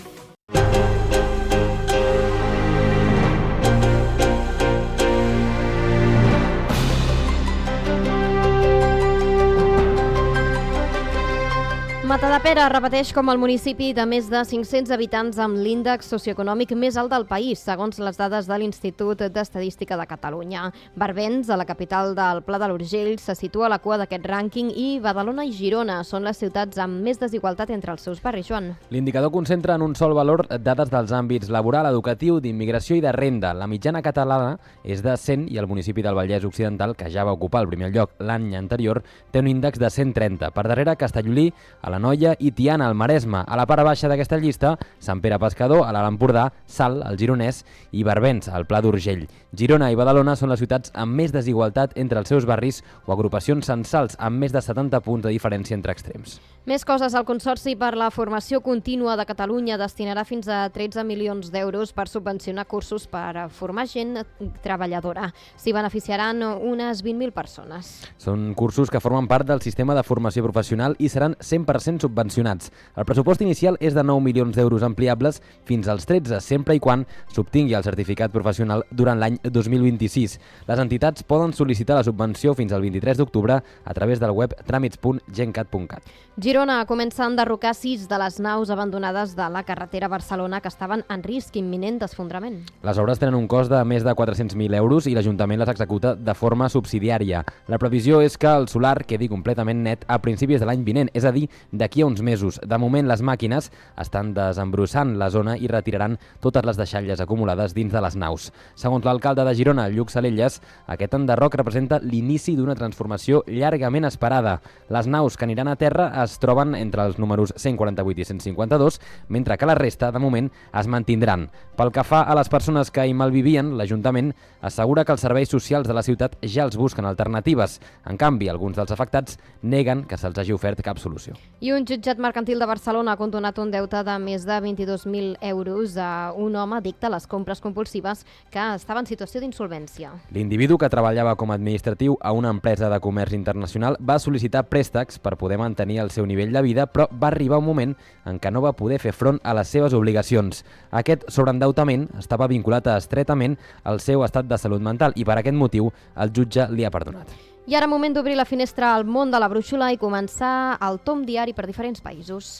Matadepera repeteix com el municipi de més de cinc-cents habitants amb l'índex socioeconòmic més alt del país, segons les dades de l'Institut d'Estadística de Catalunya. Barbens, a la capital del Pla de l'Urgell, se situa a la cua d'aquest rànquing i Badalona i Girona són les ciutats amb més desigualtat entre els seus barris. Joan. L'indicador concentra en un sol valor dades dels àmbits laboral, educatiu, d'immigració i de renda. La mitjana catalana és de cent i el municipi del Vallès Occidental, que ja va ocupar el primer lloc l'any anterior, té un índex de cent trenta. Per darrere, Castellolí, a la Noia i Tiana, al Maresme. A la part baixa d'aquesta llista, Sant Pere Pescador, a l'Alt Empordà, Salt, al Gironès, i Barbens, al Pla d'Urgell. Girona i Badalona són les ciutats amb més desigualtat entre els seus barris o agrupacions censals, amb més de setanta punts de diferència entre extrems. Més coses. El Consorci per la Formació Contínua de Catalunya destinarà fins a tretze milions d'euros per subvencionar cursos per formar gent treballadora. S'hi beneficiaran unes vint mil persones. Són cursos que formen part del sistema de formació professional i seran cent per cent subvencionats. El pressupost inicial és de nou milions d'euros ampliables fins als tretze, sempre i quan s'obtingui el certificat professional durant l'any dos mil vint-i-sis. Les entitats poden sol·licitar la subvenció fins al vint-i-tres d'octubre a través del web tràmits punt gencat punt cat. Girona comença a enderrocar sis de les naus abandonades de la carretera Barcelona que estaven en risc imminent d'esfondrament. Les obres tenen un cost de més de quatre-cents mil euros i l'Ajuntament les executa de forma subsidiària. La previsió és que el solar quedi completament net a principis de l'any vinent, és a dir, d'aquí a uns mesos. De moment, les màquines estan desembrossant la zona i retiraran totes les deixalles acumulades dins de les naus. Segons l'alcalde de Girona, Lluc Salelles, aquest enderroc representa l'inici d'una transformació llargament esperada. Les naus que aniran a terra es troben entre els números cent quaranta-vuit i cent cinquanta-dos, mentre que la resta, de moment, es mantindran. Pel que fa a les persones que hi malvivien, l'Ajuntament assegura que els serveis socials de la ciutat ja els busquen alternatives. En canvi, alguns dels afectats neguen que se'ls hagi ofert cap solució. I un jutjat mercantil de Barcelona ha condonat un deute de més de vint-i-dos mil euros a un home addicte a les compres compulsives que estava en situació d'insolvència. L'individu, que treballava com a administratiu a una empresa de comerç internacional, va sol·licitar préstecs per poder mantenir el seu nivell de vida, però va arribar un moment en què no va poder fer front a les seves obligacions. Aquest sobreendeutament estava vinculat estretament al seu estat de salut mental i per aquest motiu el jutge li ha perdonat. I ara moment d'obrir la finestra al món de la brúixola i començar el tom diari per diferents països.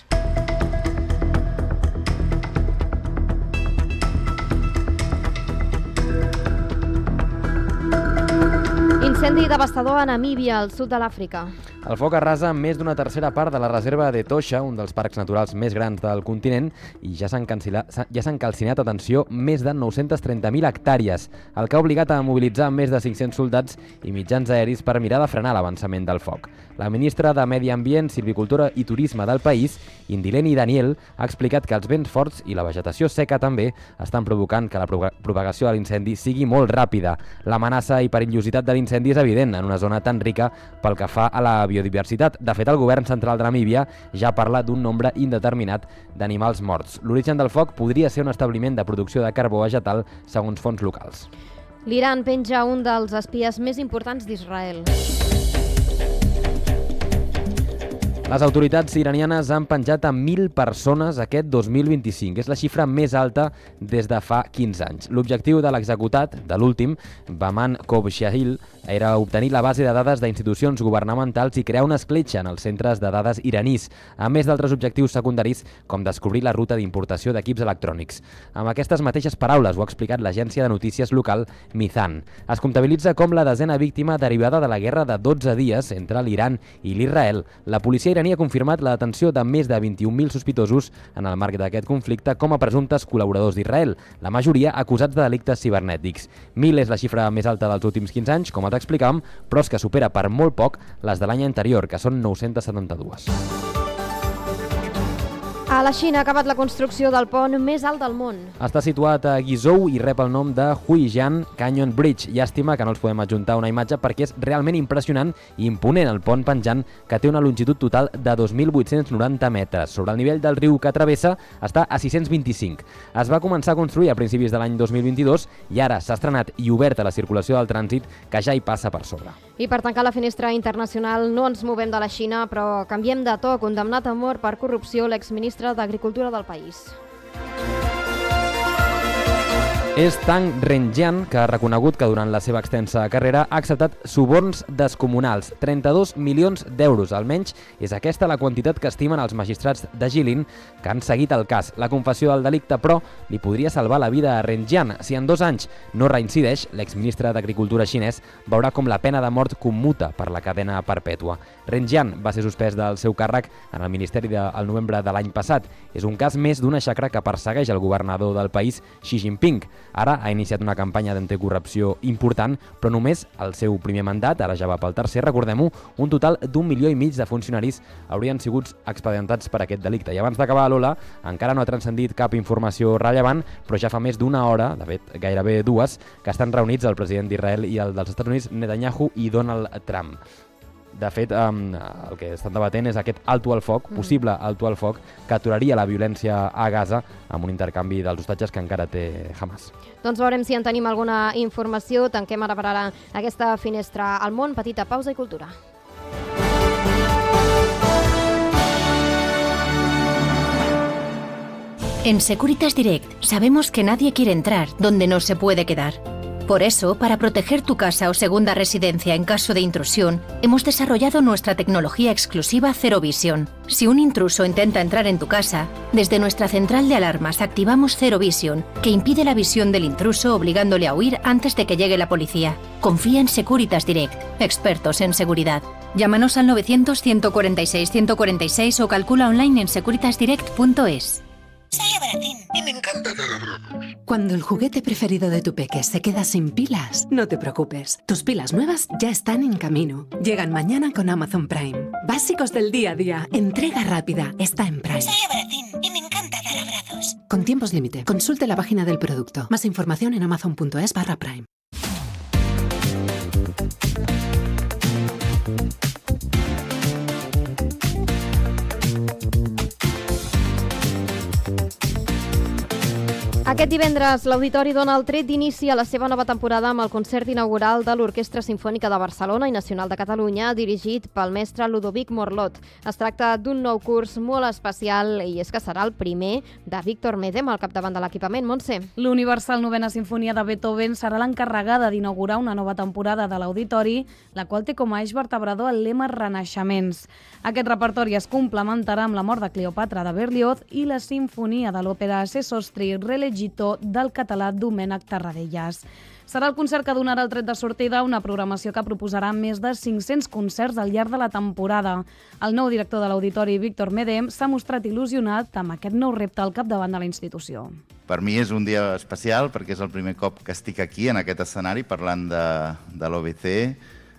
Incendi devastador a Namíbia, al sud de l'Àfrica. El foc arrasa més d'una tercera part de la reserva d'Etosha, un dels parcs naturals més grans del continent, i ja s'han ja s'han calcinat, atenció, més de nou-centes trenta mil hectàrees, el que ha obligat a mobilitzar més de cinc-cents soldats i mitjans aeris per mirar de frenar l'avançament del foc. La ministra de Medi Ambient, Silvicultura i Turisme del país, Indileni Daniel, ha explicat que els vents forts i la vegetació seca també estan provocant que la propagació de l'incendi sigui molt ràpida. L'amenaça i perillositat de l'incendi és evident en una zona tan rica pel que fa a la biodiversitat. De fet, el govern central de Namíbia ja parla d'un nombre indeterminat d'animals morts. L'origen del foc podria ser un establiment de producció de carbó vegetal segons fonts locals. L'Iran penja un dels espies més importants d'Israel. Les autoritats iranianes han penjat a mil persones aquest dos mil vint-i-cinc. És la xifra més alta des de fa quinze anys. L'objectiu de l'executat, de l'últim, Baman Kovshahil, era obtenir la base de dades d'institucions governamentals i crear una escletxa en els centres de dades iranís, a més d'altres objectius secundaris, com descobrir la ruta d'importació d'equips electrònics. Amb aquestes mateixes paraules ho ha explicat l'agència de notícies local Mizan. Es comptabilitza com la desena víctima derivada de la guerra de dotze dies entre l'Iran i l'Israel. La policia iraniana ha confirmat la detenció de més de vint-i-un mil sospitosos en el marc d'aquest conflicte com a presumptes col·laboradors d'Israel, la majoria acusats de delictes cibernètics. Mil és la xifra més alta dels últims quinze anys, com els explicàvem, però és que supera per molt poc les de l'any anterior, que són nou-cents setanta-dos. A la Xina ha acabat la construcció del pont més alt del món. Està situat a Guizhou i rep el nom de Huijian Canyon Bridge. Llàstima que no els podem adjuntar una imatge perquè és realment impressionant i imponent el pont penjant, que té una longitud total de dos mil vuit-cents noranta metres. Sobre el nivell del riu que travessa està a sis-cents vint-i-cinc. Es va començar a construir a principis de l'any dos mil vint-i-dos i ara s'ha estrenat i obert a la circulació del trànsit, que ja hi passa per sobre. I per tancar la finestra internacional no ens movem de la Xina, però canviem de to. Condemnat a mort per corrupció l'exministre d'Agricultura del país. És Tang Renjian, que ha reconegut que durant la seva extensa carrera ha acceptat suborns descomunals, trenta-dos milions d'euros. Almenys és aquesta la quantitat que estimen els magistrats de Jilin que han seguit el cas. La confessió del delicte, però, li podria salvar la vida a Renjian. Si en dos anys no reincideix, l'exministre d'Agricultura xinès veurà com la pena de mort commuta per la cadena perpètua. Renjian va ser suspès del seu càrrec en el Ministeri del novembre de l'any passat. És un cas més d'una xacra que persegueix el governador del país, Xi Jinping. Ara ha iniciat una campanya d'anticorrupció important, però només el seu primer mandat, ara ja va pel tercer, recordem-ho, un total d'un milió i mig de funcionaris haurien sigut expedientats per aquest delicte. I abans d'acabar, Lola, encara no ha transcendit cap informació rellevant, però ja fa més d'una hora, de fet gairebé dues, que estan reunits el president d'Israel i el dels Estats Units, Netanyahu i Donald Trump. De fet, um, el que estan debatent és aquest alto al foc, possible alto al foc, que aturaria la violència a Gaza amb un intercanvi dels hostatges que encara té Hamas. Doncs veurem si en tenim alguna informació. Tanquem ara per ara aquesta finestra al món. Petita pausa i cultura. En Securitas Direct sabemos que nadie quiere entrar donde no se puede quedar. Por eso, para proteger tu casa o segunda residencia en caso de intrusión, hemos desarrollado nuestra tecnología exclusiva Zero Vision. Si un intruso intenta entrar en tu casa, desde nuestra central de alarmas activamos Zero Vision, que impide la visión del intruso obligándole a huir antes de que llegue la policía. Confía en Securitas Direct, expertos en seguridad. Llámanos al novecientos, ciento cuarenta y seis, ciento cuarenta y seis o calcula online en securitas direct punto es. Soy Abratín y me encanta dar abrazos. Cuando el juguete preferido de tu peque se queda sin pilas, no te preocupes. Tus pilas nuevas ya están en camino. Llegan mañana con Amazon Prime. Básicos del día a día. Entrega rápida. Está en Prime. Soy Abratín y me encanta dar abrazos. Con tiempos límite. Consulte la página del producto. Más información en amazon punto es barra Prime. Aquest divendres, l'Auditori dona el tret d'inici a la seva nova temporada amb el concert inaugural de l'Orquestra Simfònica de Barcelona i Nacional de Catalunya, dirigit pel mestre Ludovic Morlot. Es tracta d'un nou curs molt especial i és que serà el primer de Víctor Medem al capdavant de l'equipament. Montse. L'Universal Novena Simfonia de Beethoven serà l'encarregada d'inaugurar una nova temporada de l'Auditori, la qual té com a eix vertebrador el lema Renaixements. Aquest repertori es complementarà amb la mort de Cleopatra de Berlioz i la sinfonia de l'òpera Sesostri Relegito del català Domènec Tarradellas. Serà el concert que donarà el tret de sortida a una programació que proposarà més de cinc-cents concerts al llarg de la temporada. El nou director de l'Auditori, Víctor Medem, s'ha mostrat il·lusionat amb aquest nou repte al capdavant de la institució. Per mi és un dia especial perquè és el primer cop que estic aquí, en aquest escenari, parlant de, de l'O B C.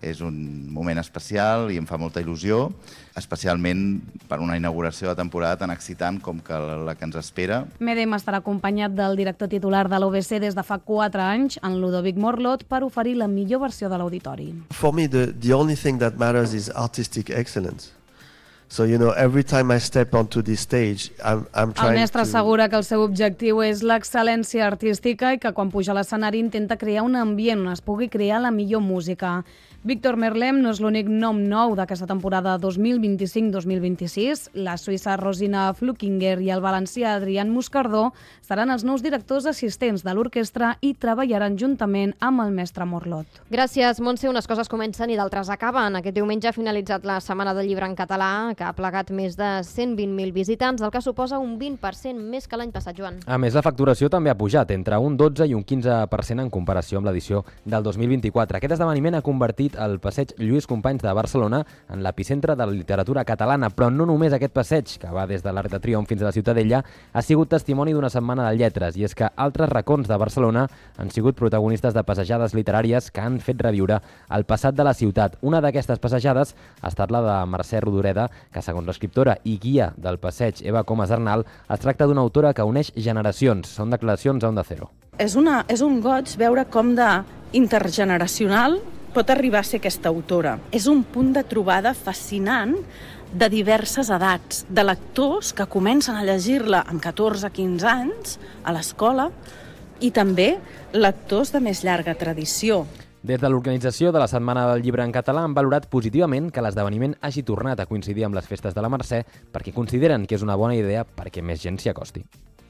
és un moment especial i em fa molta il·lusió, especialment per una inauguració de temporada tan excitant com que la que ens espera. Medem estarà acompanyat del director titular de l'O B C des de fa quatre anys, en Ludovic Morlot, per oferir la millor versió de l'auditori. For me, the, the only thing that matters is artistic excellence. So, you know, every time I step onto this stage, I'm, I'm trying El mestre to... assegura que el seu objectiu és l'excel·lència artística i que quan puja a l'escenari intenta crear un ambient on es pugui crear la millor música. Víctor Merlem no és l'únic nom nou d'aquesta temporada dos mil vint-i-cinc dos mil vint-i-sis. La suïssa Rosina Flukinger i el valencià Adrián Moscardó seran els nous directors assistents de l'orquestra i treballaran juntament amb el mestre Morlot. Gràcies, Montse. Unes coses comencen i d'altres acaben. Aquest diumenge ha finalitzat la Setmana del Llibre en Català, que ha plegat més de cent vint mil visitants, el que suposa un vint per cent més que l'any passat, Joan. A més, la facturació també ha pujat, entre un dotze i un quinze per cent en comparació amb l'edició del dos mil vint-i-quatre. Aquest esdeveniment ha convertit el passeig Lluís Companys de Barcelona en l'epicentre de la literatura catalana, però no només aquest passeig, que va des de l'Arc de Triomf fins a la Ciutadella, ha sigut testimoni d'una setmana de lletres, i és que altres racons de Barcelona han sigut protagonistes de passejades literàries que han fet reviure el passat de la ciutat. Una d'aquestes passejades ha estat la de Mercè Rodoreda, que segons l'escriptora i guia del passeig Eva Comas Arnal, es tracta d'una autora que uneix generacions. Són declaracions a Onda Cero. És, una, és un goig veure com de intergeneracional pot arribar a ser aquesta autora. És un punt de trobada fascinant de diverses edats, de lectors que comencen a llegir-la amb catorze a quinze anys a l'escola i també lectors de més llarga tradició. Des de l'organització de la Setmana del Llibre en Català han valorat positivament que l'esdeveniment hagi tornat a coincidir amb les festes de la Mercè perquè consideren que és una bona idea perquè més gent s'hi acosti.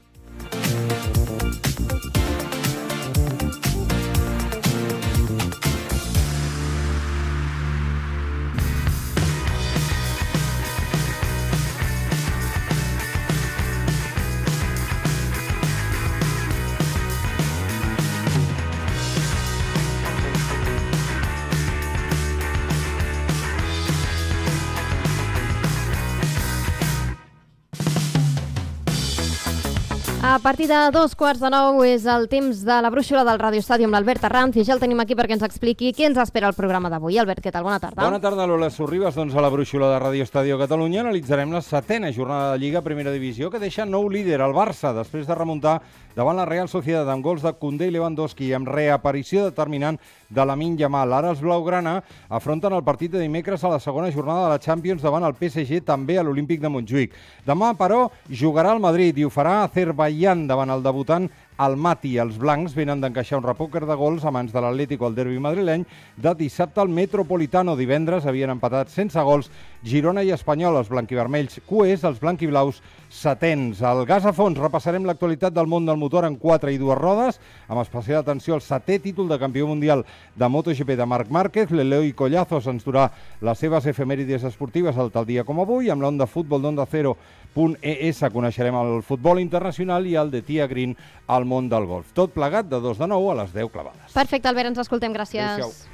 A partir de dos quarts de nou és el temps de la brúixola del Radio Estadi amb l'Albert Arranz i ja el tenim aquí perquè ens expliqui què ens espera el programa d'avui. Albert, què tal? Bona tarda. Bona tarda, Lola Sorribas. Doncs a la brúixola de Radio Estadi a Catalunya analitzarem la setena jornada de Lliga Primera Divisió que deixa nou líder al Barça després de remuntar davant la Real Sociedad amb gols de Koundé i Lewandowski amb reaparició determinant de Lamine Yamal. Ara els blaugrana afronten el partit de dimecres a la segona jornada de la Champions davant el P S G, també a l'Olímpic de Montjuïc. Demà, però, jugarà al Madrid i ho farà a Azerbaiyán davant el debutant al Mati. Els blancs venen d'encaixar un repòquer de gols a mans de l'Atlético al derbi madrileny de dissabte al Metropolitano. Divendres havien empatat sense gols Girona i Espanyol. Els blanquivermells cuers, els blanquiblaus setens. Al Gas a Fons repassarem l'actualitat del món del motor en quatre i dues rodes, amb especial atenció al setè títol de campió mundial de MotoGP de Marc Márquez. L'Eloi Collazos ens durà les seves efemèrides esportives al tal dia com avui. Amb l'Onda Futbol d'Onda Cero punt E S coneixerem el futbol internacional i el de Tia Green al món del golf. Tot plegat de dos de nou a les deu clavades. Perfecte, Albert, ens escoltem. Gràcies. Adéu-siau.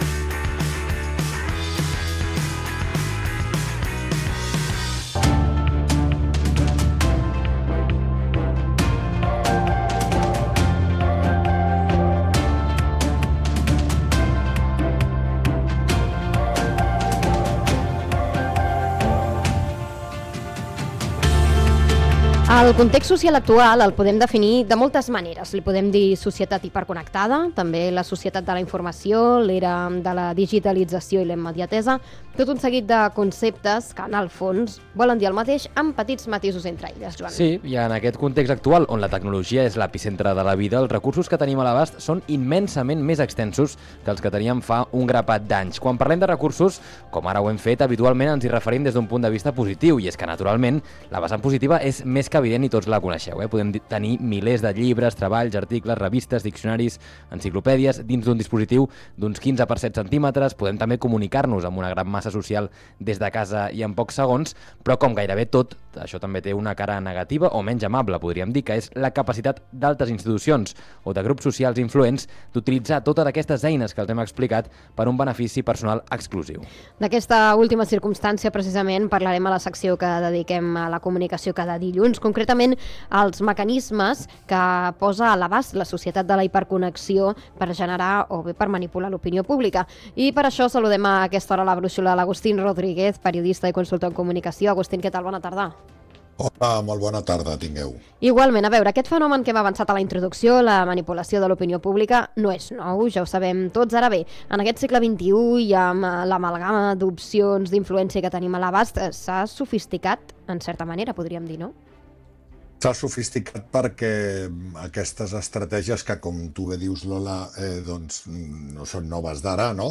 El context social actual el podem definir de moltes maneres. Li podem dir societat hiperconnectada, també la societat de la informació, l'era de la digitalització i la immediatesa, tot un seguit de conceptes que, en el fons, volen dir el mateix amb petits matisos entre elles, Joan. Sí, i en aquest context actual, on la tecnologia és l'epicentre de la vida, els recursos que tenim a l'abast són immensament més extensos que els que teníem fa un grapat d'anys. Quan parlem de recursos, com ara ho hem fet, habitualment ens hi referim des d'un punt de vista positiu, i és que, naturalment, la vessant positiva és més que evident i tots la coneixeu. Eh? Podem tenir milers de llibres, treballs, articles, revistes, diccionaris, enciclopèdies dins d'un dispositiu d'uns quinze per set centímetres. Podem també comunicar-nos amb una gran massa social des de casa i en pocs segons, però com gairebé tot, això també té una cara negativa o menys amable, podríem dir, que és la capacitat d'altres institucions o de grups socials influents d'utilitzar totes aquestes eines que els hem explicat per un benefici personal exclusiu. D'aquesta última circumstància, precisament, parlarem a la secció que dediquem a la comunicació cada dilluns, concretament concretament els mecanismes que posa a l'abast la societat de la hiperconnexió per generar o bé per manipular l'opinió pública. I per això saludem a aquesta hora a la brúixola de l'Agustín Rodríguez, periodista i consultor en comunicació. Agustín, què tal? Bona tarda. Hola, molt bona tarda, tingueu. Igualment, a veure, aquest fenomen que hem avançat a la introducció, la manipulació de l'opinió pública, no és nou, ja ho sabem tots. Ara bé, en aquest segle vint-i-u i amb l'amalgama d'opcions d'influència que tenim a l'abast, s'ha sofisticat, en certa manera, podríem dir, no? S'ha sofisticat perquè aquestes estratègies que, com tu bé dius, Lola, eh, doncs no són noves d'ara, no?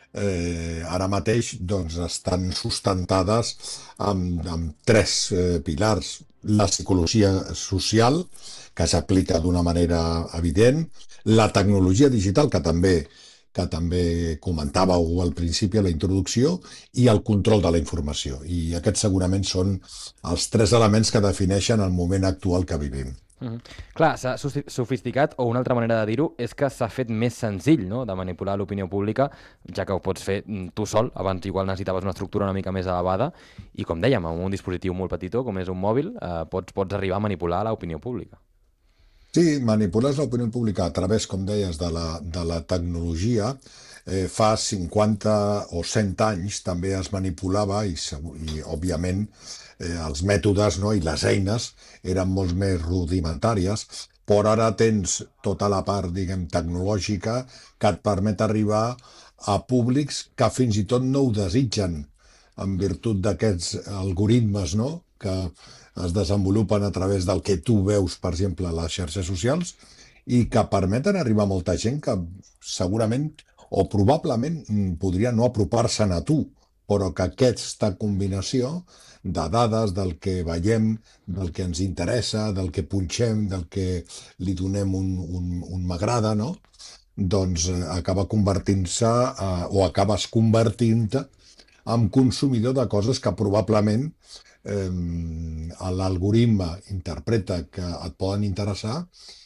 Eh, ara mateix doncs, estan sustentades amb, amb tres eh, pilars. La psicologia social, que s'aplica d'una manera evident, la tecnologia digital, que també, que també comentàveu al principi a la introducció, i el control de la informació. I aquests segurament són els tres elements que defineixen el moment actual que vivim. Mm-hmm. Clar, s'ha sofisticat, o una altra manera de dir-ho és que s'ha fet més senzill, no?, de manipular l'opinió pública, ja que ho pots fer tu sol. Abans igual necessitaves una estructura una mica més elevada i, com dèiem, amb un dispositiu molt petitó com és un mòbil, eh, pots, pots arribar a manipular l'opinió pública. Sí, manipules l'opinió pública a través, com deies, de la, de la tecnologia. Eh, fa cinquanta o cent anys també es manipulava i, i òbviament, eh, els mètodes, no?, i les eines eren molt més rudimentàries, però ara tens tota la part, diguem, tecnològica que et permet arribar a públics que fins i tot no ho desitgen en virtut d'aquests algoritmes, no?, que es desenvolupen a través del que tu veus, per exemple, a les xarxes socials, i que permeten arribar a molta gent que segurament o probablement podria no apropar-se'n a tu, però que aquesta combinació de dades, del que veiem, del que ens interessa, del que punxem, del que li donem un, un, un m'agrada, no?, doncs acaba convertint-se eh, o acabes convertint-te en consumidor de coses que probablement eh, l'algoritme interpreta que et poden interessar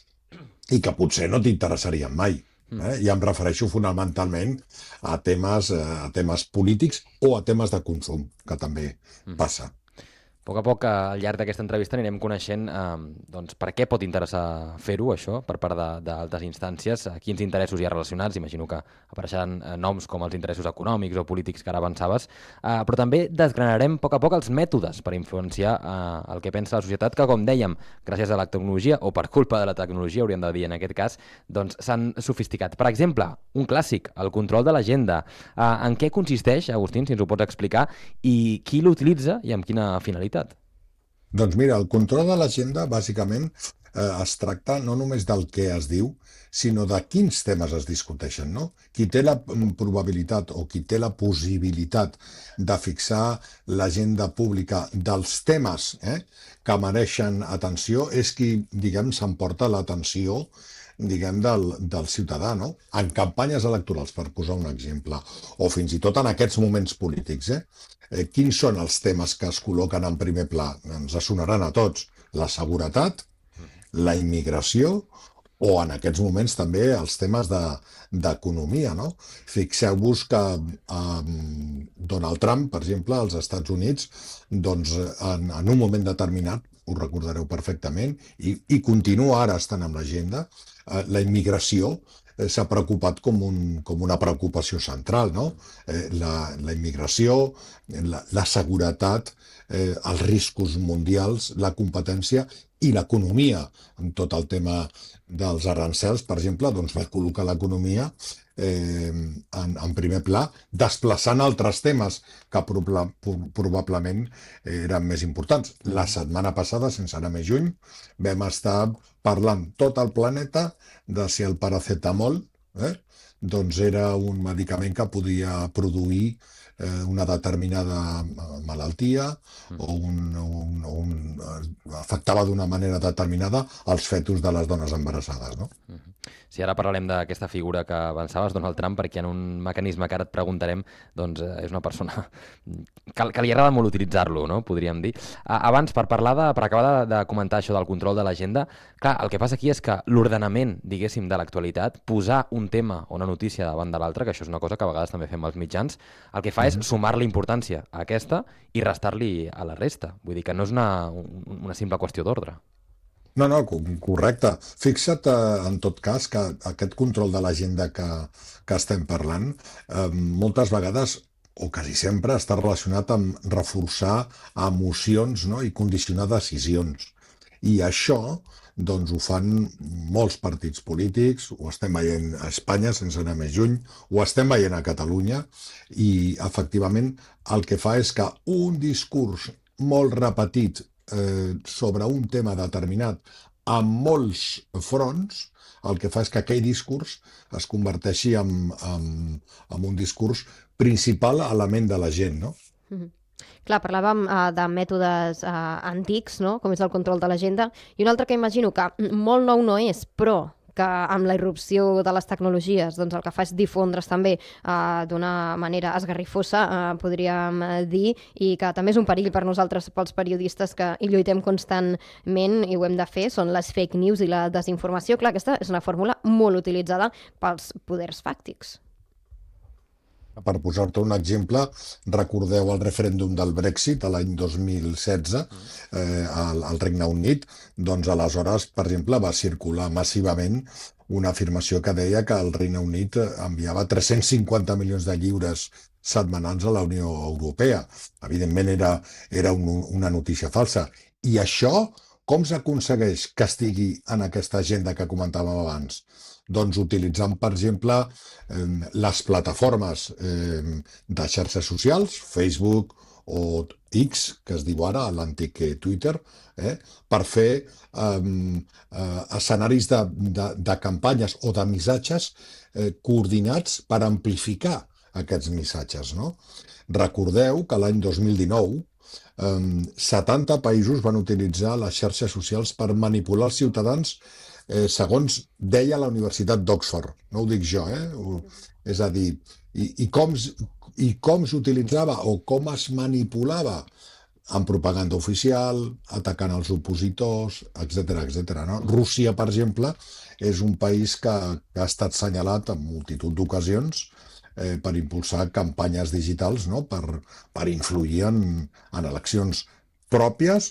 i que potser no t'interessarien mai. Eh? I em refereixo fonamentalment a temes, a temes polítics o a temes de consum, que també passa. A poc a poc, al llarg d'aquesta entrevista, anirem coneixent eh, doncs, per què pot interessar fer-ho, això, per part d'altres instàncies, a quins interessos hi ha relacionats. Imagino que apareixeran eh, noms com els interessos econòmics o polítics que ara avançaves, eh, però també desgranarem a poc a poc els mètodes per influenciar eh, el que pensa la societat, que, com dèiem, gràcies a la tecnologia, o per culpa de la tecnologia, hauríem de dir en aquest cas, doncs s'han sofisticat. Per exemple, un clàssic, el control de l'agenda. Eh, en què consisteix, Agustín, si ens ho pots explicar, i qui l'utilitza i amb quina finalitat? Doncs mira, el control de l'agenda bàsicament eh, es tracta no només del que es diu, sinó de quins temes es discuteixen, no? Qui té la probabilitat o qui té la possibilitat de fixar l'agenda pública dels temes eh, que mereixen atenció és qui, diguem, s'emporta l'atenció diguem, del, del ciutadà, no? En campanyes electorals, per posar un exemple, o fins i tot en aquests moments polítics, eh? Eh, quins són els temes que es col·loquen en primer pla? Ens sonaran a tots. La seguretat, la immigració o en aquests moments també els temes d'economia, de, no? Fixeu-vos que eh, Donald Trump, per exemple, als Estats Units, doncs en, en un moment determinat, ho recordareu perfectament, i, i continua ara estant amb l'agenda, eh, la immigració eh, s'ha preocupat com, un, com una preocupació central, no? Eh, la, la immigració, la, la seguretat, eh, els riscos mundials, la competència i l'economia. En tot el tema dels arancels, per exemple, doncs va col·locar l'economia eh, en, en primer pla, desplaçant altres temes que proba, probablement eren més importants. La setmana passada, sense anar més lluny, vam estar parlant tot el planeta de si el paracetamol eh, doncs era un medicament que podia produir eh, una determinada malaltia o un, un, un, afectava d'una manera determinada els fetus de les dones embarassades, no? Si ara parlarem d'aquesta figura que avançaves, Donald Trump, perquè en un mecanisme que ara et preguntarem, doncs és una persona que, que li agrada molt utilitzar-lo, no? Podríem dir. Abans, per parlar de, per acabar de, de comentar això del control de l'agenda, clar, el que passa aquí és que l'ordenament, diguéssim, de l'actualitat, posar un tema o una notícia davant de l'altra, que això és una cosa que a vegades també fem als mitjans, el que fa és sumar-li importància a aquesta i restar-li a la resta. Vull dir que no és una, una simple qüestió d'ordre. No, no, correcte. Fixa't, eh, en tot cas, que aquest control de l'agenda que, que estem parlant, eh, moltes vegades, o quasi sempre, està relacionat amb reforçar emocions, no? I condicionar decisions. I això, doncs, ho fan molts partits polítics, ho estem veient a Espanya, sense anar més lluny, ho estem veient a Catalunya, i, efectivament, el que fa és que un discurs molt repetit Eh, sobre un tema determinat en molts fronts, el que fa és que aquell discurs es converteixi en, en, en un discurs principal element de la gent, no? Mm-hmm. Clar, parlàvem uh, de mètodes uh, antics, no? Com és el control de l'agenda, i un altre que imagino que molt nou no és, però que amb la irrupció de les tecnologies doncs el que fa és difondre's també uh, d'una manera esgarrifosa, uh, podríem dir, i que també és un perill per nosaltres, pels periodistes que hi lluitem constantment i ho hem de fer, són les fake news i la desinformació. Clar, aquesta és una fórmula molt utilitzada pels poders fàctics. Per posar-te un exemple, recordeu el referèndum del Brexit a l'any dos mil setze eh, al, al Regne Unit, doncs aleshores, per exemple, va circular massivament una afirmació que deia que el Regne Unit enviava tres-cents cinquanta milions de lliures setmanals a la Unió Europea. Evidentment era, era un, una notícia falsa. I això, com s'aconsegueix que estigui en aquesta agenda que comentàvem abans? Doncs utilitzant, per exemple, eh, les plataformes eh, de xarxes socials, Facebook o X, que es diu ara, l'antic Twitter, eh, per fer eh, eh, escenaris de, de, de campanyes o de missatges eh, coordinats per amplificar aquests missatges, no? Recordeu que l'any dos mil dinou eh, setanta països van utilitzar les xarxes socials per manipular els ciutadans, Eh, segons deia la Universitat d'Oxford. No ho dic jo, eh? És a dir, i, i com, i com s'utilitzava o com es manipulava amb propaganda oficial, atacant els opositors, etcètera, etcètera, no? Rússia, per exemple, és un país que, que ha estat assenyalat en multitud d'ocasions eh, per impulsar campanyes digitals, no? per, per influir en, en eleccions pròpies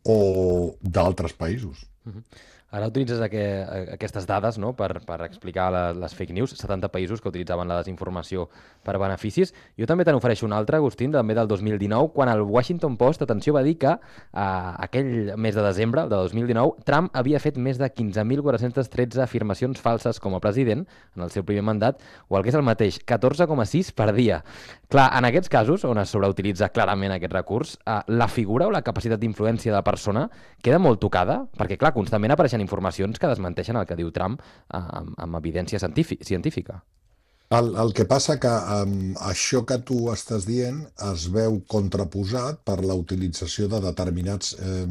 o d'altres països. Mm-hmm. Ara utilitzes aqu aquestes dades, no? per, per explicar la, les fake news, setanta països que utilitzaven la desinformació per beneficis. Jo també te n'ofereixo un altre, Agustín, també del dos mil dinou, quan el Washington Post, atenció, va dir que eh, aquell mes de desembre de dos mil dinou, Trump havia fet més de quinze mil quatre-cents tretze afirmacions falses com a president en el seu primer mandat, o el que és el mateix, catorze coma sis per dia. Clar, en aquests casos, on es sobreutilitza clarament aquest recurs, eh, la figura o la capacitat d'influència de la persona queda molt tocada, perquè, clar, constantment apareixen informacions que desmenteixen el que diu Trump eh, amb, amb evidència científica. El, el que passa que um, això que tu estàs dient es veu contraposat per la utilització de determinats eh,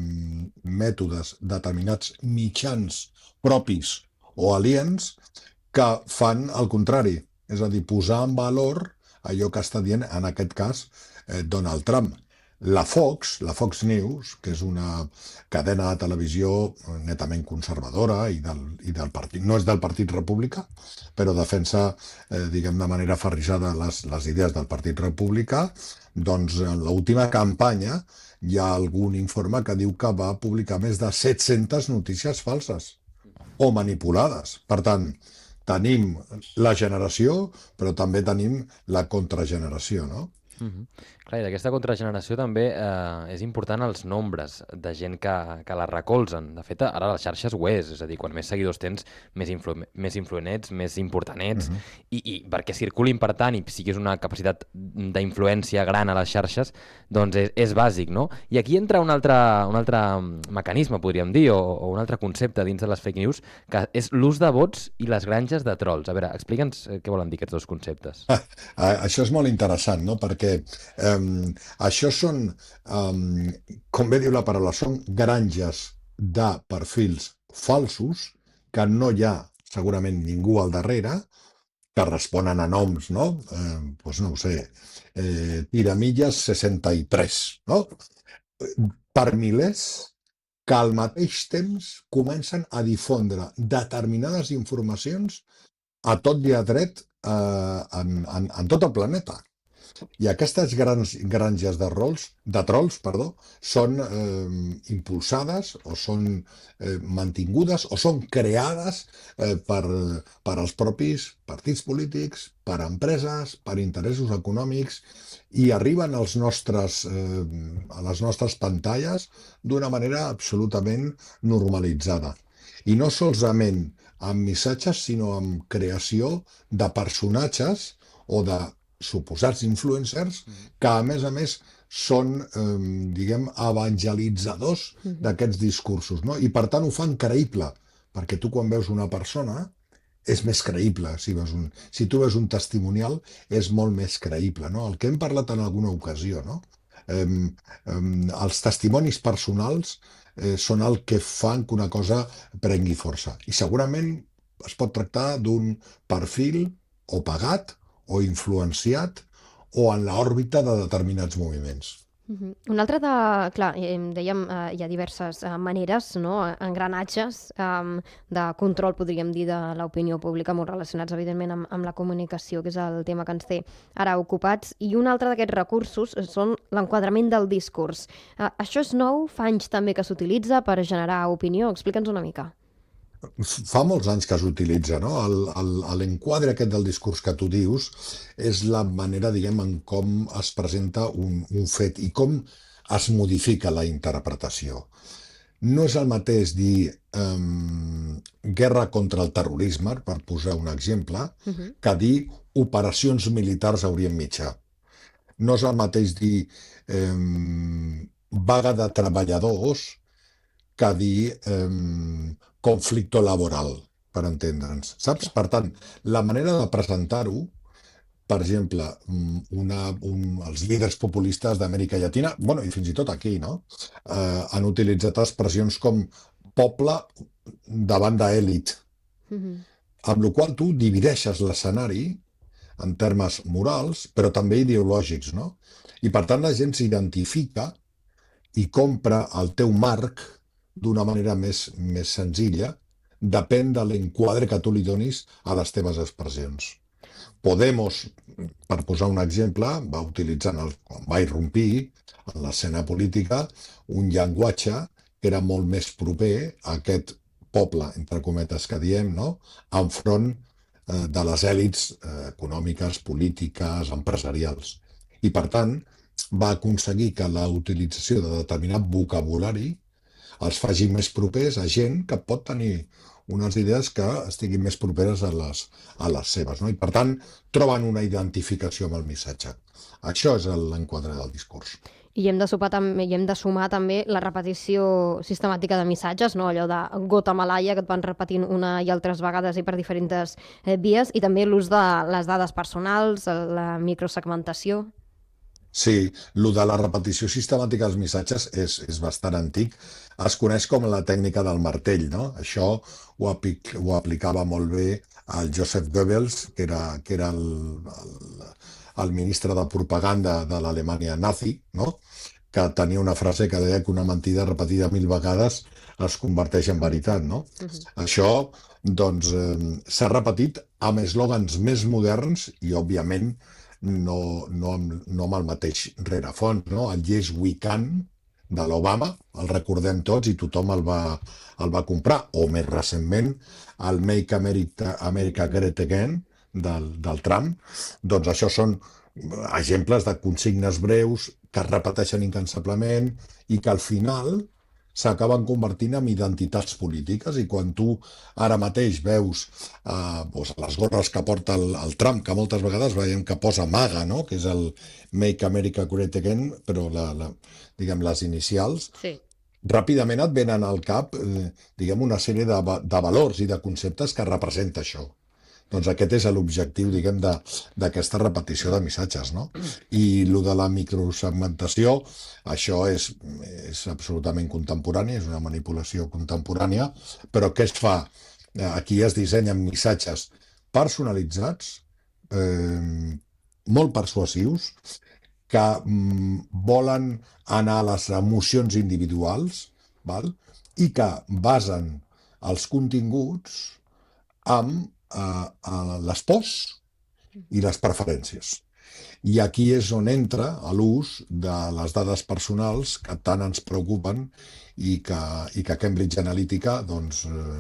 mètodes, determinats mitjans propis o aliens que fan el contrari, és a dir, posar en valor allò que està dient, en aquest cas, eh, Donald Trump. La Fox, la Fox News, que és una cadena de televisió netament conservadora i del, i del partit, no és del Partit Republicà, però defensa, eh, diguem, de manera aferrissada les, les idees del Partit Republicà, doncs en l'última campanya hi ha algun informe que diu que va publicar més de set-centes notícies falses o manipulades. Per tant, tenim la generació, però també tenim la contrageneració, no? Mm-hmm. Clar, i d'aquesta contrageneració també eh, és important els nombres de gent que, que la recolzen. De fet, ara les xarxes ho és, és a dir, quan més seguidors tens, més, influ més influents, més importants, mm-hmm. i, i perquè circulin, per tant, i siguis una capacitat d'influència gran a les xarxes, doncs és, és bàsic, no? I aquí entra un altre, un altre mecanisme, podríem dir, o, o un altre concepte dins de les fake news, que és l'ús de bots i les granges de trolls. A veure, explica'ns què volen dir aquests dos conceptes. Ah, això és molt interessant, no? Perquè eh, Um, això són, um, com bé diu la paraula, són granges de perfils falsos que no hi ha segurament ningú al darrere, que responen a noms, no? Eh, doncs no ho sé, eh, Tiramillas seixanta-tres, no? Per milers que al mateix temps comencen a difondre determinades informacions a tot i a dret eh, en, en, en tot el planeta. I aquestes grans granges de, rols, de trolls perdó, són eh, impulsades o són eh, mantingudes o són creades eh, per, per als propis partits polítics, per empreses, per interessos econòmics i arriben als nostres, eh, a les nostres pantalles d'una manera absolutament normalitzada. I no solament amb missatges, sinó amb creació de personatges o de suposats influencers que, a més a més, són, eh, diguem, evangelitzadors d'aquests discursos, no? I, per tant, ho fan creïble, perquè tu, quan veus una persona, és més creïble. Si, veus un, si tu veus un testimonial, és molt més creïble, no? El que hem parlat en alguna ocasió, no? Eh, eh, els testimonis personals eh, són el que fan que una cosa prengui força. I segurament es pot tractar d'un perfil o pagat o influenciat o en l'òrbita de determinats moviments. Uh-huh. Un altre de... Clar, dèiem, eh, hi ha diverses eh, maneres, no? Engranatges eh, de control, podríem dir, de l'opinió pública, molt relacionats, evidentment, amb, amb la comunicació, que és el tema que ens té ara ocupats. I un altre d'aquests recursos són l'enquadrament del discurs. Eh, això és nou? Fa anys també que s'utilitza per generar opinió? Explica'ns una mica. Fa molts anys que s'utilitza, no? L'enquadre aquest del discurs que tu dius és la manera, diguem, en com es presenta un, un fet i com es modifica la interpretació. No és el mateix dir um, guerra contra el terrorisme, per posar un exemple, uh-huh. que dir operacions militars a Orient Mitjà. No és el mateix dir um, vaga de treballadors que dir um, conflicto laboral, per entendre'ns, saps? Per tant, la manera de presentar-ho, per exemple, una, un, els líders populistes d'Amèrica Llatina, bueno, i fins i tot aquí, no? Eh, han utilitzat expressions com poble davant d'elit, mm-hmm. amb la qual tu divideixes l'escenari en termes morals, però també ideològics, no? I per tant la gent s'identifica i compra el teu marc d'una manera més, més senzilla, depèn de l'enquadre que tu li donis a les teves expressions. Podemos, per posar un exemple, va utilitzar, el, quan va irrompir en l'escena política, un llenguatge que era molt més proper a aquest poble, entre cometes que diem, no? Enfront eh, de les èlits eh, econòmiques, polítiques, empresarials. I, per tant, va aconseguir que la utilització de determinat vocabulari els faci més propers a gent que pot tenir unes idees que estiguin més properes a les, a les seves, no? I, per tant, troben una identificació amb el missatge. Això és l'enquadre del discurs. I hem de, sopar, també, i hem de sumar també la repetició sistemàtica de missatges, no? Allò de gota malaia, que et van repetint una i altres vegades i per diferents eh, vies, i també l'ús de les dades personals, la microsegmentació. Sí, el de la repetició sistemàtica dels missatges és, és bastant antic. Es coneix com la tècnica del martell, no? Això ho, aplic, ho aplicava molt bé el Joseph Goebbels, que era, que era el, el, el ministre de propaganda de l'Alemanya nazi, no? Que tenia una frase que deia que una mentida repetida mil vegades es converteix en veritat, no? Uh-huh. Això, doncs, eh, s'ha repetit amb eslògans més moderns i, òbviament, no, no, amb, no amb el mateix rerefons, no? El Yes We Can de l'Obama, el recordem tots i tothom el va, el va comprar, o més recentment el Make America, America Great Again del, del Trump. Doncs això són exemples de consignes breus que es repeteixen incansablement i que al final s'acaben convertint en identitats polítiques, i quan tu ara mateix veus eh, doncs les gorres que porta el, el Trump, que moltes vegades veiem que posa MAGA, no? Que és el Make America Great Again, però la, la, diguem, les inicials, sí. Ràpidament et venen al cap eh, diguem, una sèrie de, de valors i de conceptes que representa això. Doncs aquest és l'objectiu, diguem, d'aquesta repetició de missatges, no? I el de la microsegmentació, això és, és absolutament contemporani, és una manipulació contemporània, però què es fa? Aquí es dissenyen missatges personalitzats, eh, molt persuasius, que mm, volen anar a les emocions individuals, val? I que basen els continguts amb eh, les pors i les preferències. I aquí és on entra l'ús de les dades personals que tant ens preocupen i que, i que Cambridge Analytica doncs, eh,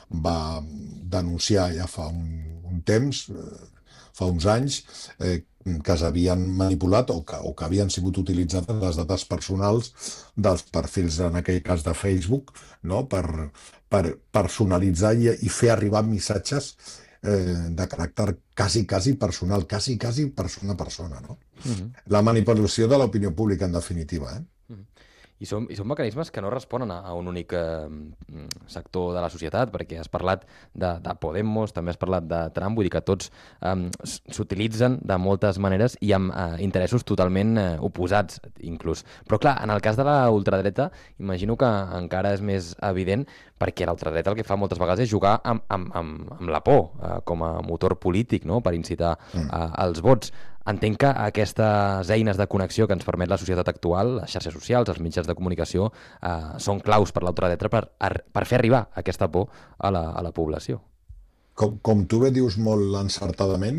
va denunciar ja fa un, un temps, eh, fa uns anys, eh, que s'havien manipulat o que, o que havien sigut utilitzades les dades personals dels perfils, en aquell cas de Facebook, no? per, per personalitzar i, i fer arribar missatges eh, de caràcter quasi, quasi personal, quasi, quasi persona a persona. No? Mm-hmm. La manipulació de l'opinió pública, en definitiva. Eh? Mm-hmm. I són, I són mecanismes que no responen a, a un únic eh, sector de la societat, perquè has parlat de, de Podemos, també has parlat de Trump, vull dir que tots eh, s'utilitzen de moltes maneres i amb eh, interessos totalment eh, oposats, inclús. Però clar, en el cas de la ultradreta, imagino que encara és més evident, perquè la ultradreta el que fa moltes vegades és jugar amb, amb, amb, amb la por eh, com a motor polític, no?, per incitar eh, els vots. Entenc que aquestes eines de connexió que ens permet la societat actual, les xarxes socials, els mitjans de comunicació, eh, són claus per l'ultradreta per, per fer arribar aquesta por a la, a la població. Com, com tu bé dius molt encertadament,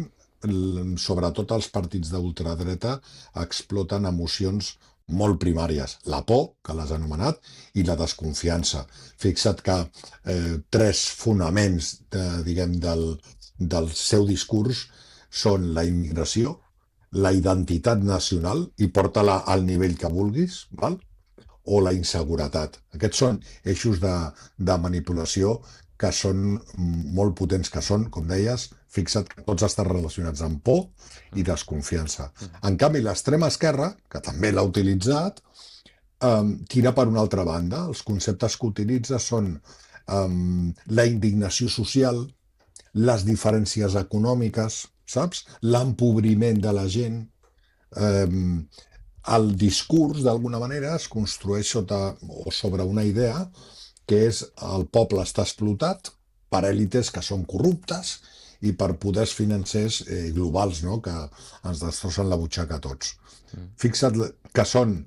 sobretot els partits d'ultradreta exploten emocions molt primàries. La por, que l'has anomenat, i la desconfiança. Fixa't que eh, tres fonaments de, diguem, del, del seu discurs són la immigració, la identitat nacional, i porta-la al nivell que vulguis, val? O la inseguretat. Aquests són eixos de, de manipulació que són molt potents, que són, com deies, fixa't que tots estan relacionats amb por i desconfiança. En canvi, l'extrema esquerra, que també l'ha utilitzat, eh, tira per una altra banda. Els conceptes que utilitza són eh, la indignació social, les diferències econòmiques, saps? L'empobriment de la gent. Eh, el discurs, d'alguna manera, es construeix sota o sobre una idea que és el poble està explotat per èlites que són corruptes i per poders financers eh, globals, no?, que ens destrossen la butxaca a tots. Mm. Fixa't que són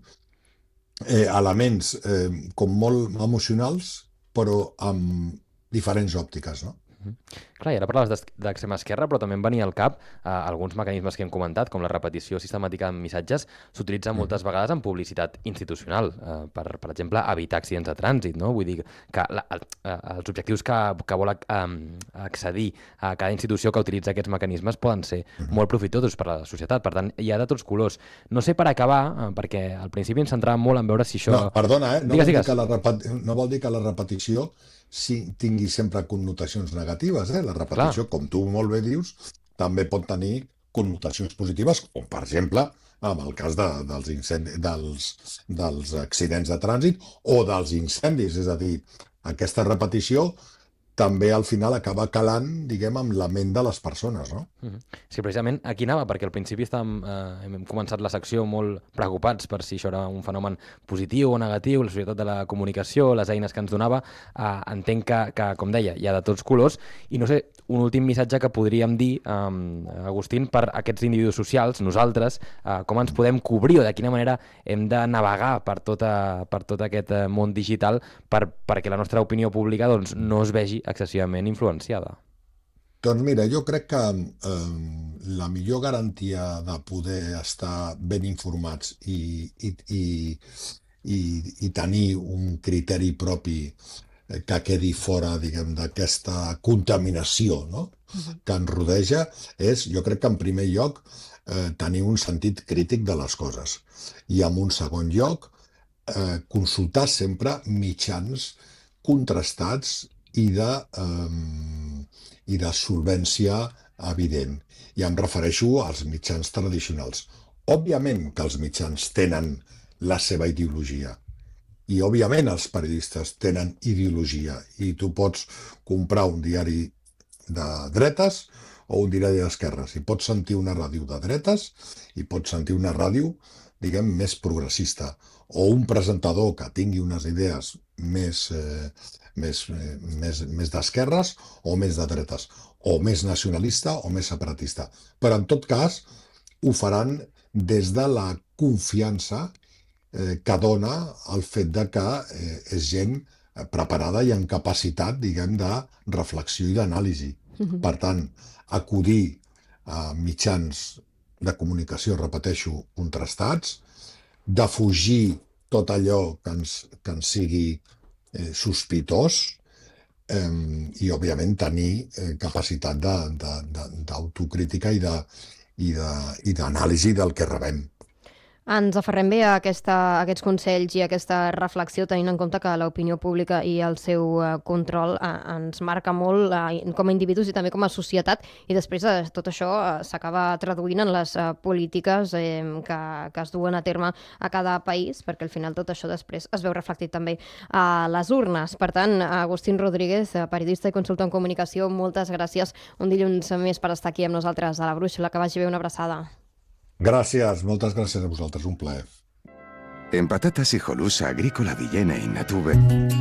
eh, elements eh, com molt emocionals, però amb diferents òptiques, no? Mm-hmm. Clar, i ara parlaves d'extrema esquerra, però també em venia al cap eh, alguns mecanismes que hem comentat, com la repetició sistemàtica de missatges, s'utilitzen moltes vegades en publicitat institucional, eh, per, per exemple, evitar accidents de trànsit, no? Vull dir que la, el, els objectius que, que vol eh, accedir a cada institució que utilitza aquests mecanismes poden ser molt profitosos per a la societat, per tant, hi ha de tots colors. No sé, per acabar, eh, perquè al principi ens centràvem molt en veure si això... No, perdona, eh? No, digues, vol, digues. Dir que la repeti... no vol dir que la repetició sí, tingui sempre connotacions negatives, eh? La repetició, clar, com tu molt bé dius, també pot tenir connotacions positives, com per exemple amb el cas de, dels, incendi, dels, dels accidents de trànsit o dels incendis, és a dir, aquesta repetició també al final acaba calant, diguem, amb la ment de les persones, no? Sí, precisament aquí anava, perquè al principi estàvem, eh, hem començat la secció molt preocupats per si això era un fenomen positiu o negatiu, la societat de la comunicació, les eines que ens donava. Eh, entenc que, que, com deia, hi ha de tots colors, i no sé, un últim missatge que podríem dir, eh, Agustín, per aquests individus socials, nosaltres, eh, com ens podem cobrir o de quina manera hem de navegar per, tota, per tot aquest món digital per, perquè la nostra opinió pública doncs, no es vegi excessivament influenciada. Doncs mira, jo crec que eh, la millor garantia de poder estar ben informats i, i, i, i, i tenir un criteri propi que quedi fora, diguem, d'aquesta contaminació, no?, que ens rodeja, és, jo crec que en primer lloc, eh, tenir un sentit crític de les coses. I en un segon lloc, eh, consultar sempre mitjans contrastats i de, eh, i de solvència evident. I em refereixo als mitjans tradicionals. Òbviament que els mitjans tenen la seva ideologia. I, òbviament, els periodistes tenen ideologia. I tu pots comprar un diari de dretes o un diari d'esquerres. I pots sentir una ràdio de dretes i pots sentir una ràdio diguem, més progressista, o un presentador que tingui unes idees més, eh, més, eh, més, més d'esquerres o més de dretes, o més nacionalista o més separatista. Però en tot cas ho faran des de la confiança eh, que dona el fet de que eh, és gent preparada i en capacitat, diguem, de reflexió i d'anàlisi. Mhm. Per tant, acudir a mitjans de comunicació, repeteixo, contrastats, defugir tot allò que ens, que ens sigui eh, sospitós eh, i, òbviament, tenir eh, capacitat de- de- de- d'autocrítica i de, i de, i d'anàlisi del que rebem. Ens aferrem bé a, aquesta, a aquests consells i a aquesta reflexió, tenint en compte que l'opinió pública i el seu eh, control eh, ens marca molt eh, com a individus i també com a societat, i després eh, tot això eh, s'acaba traduint en les eh, polítiques eh, que, que es duen a terme a cada país, perquè al final tot això després es veu reflectit també a les urnes. Per tant, Agustín Rodríguez, eh, periodista i consultor en comunicació, moltes gràcies un dilluns més per estar aquí amb nosaltres a La Brúixola. Que vagi bé, una abraçada. Gràcies, moltes gràcies a vosaltres, un plaer. En Patatas Hijolusa, Agrícola Villena y Natube.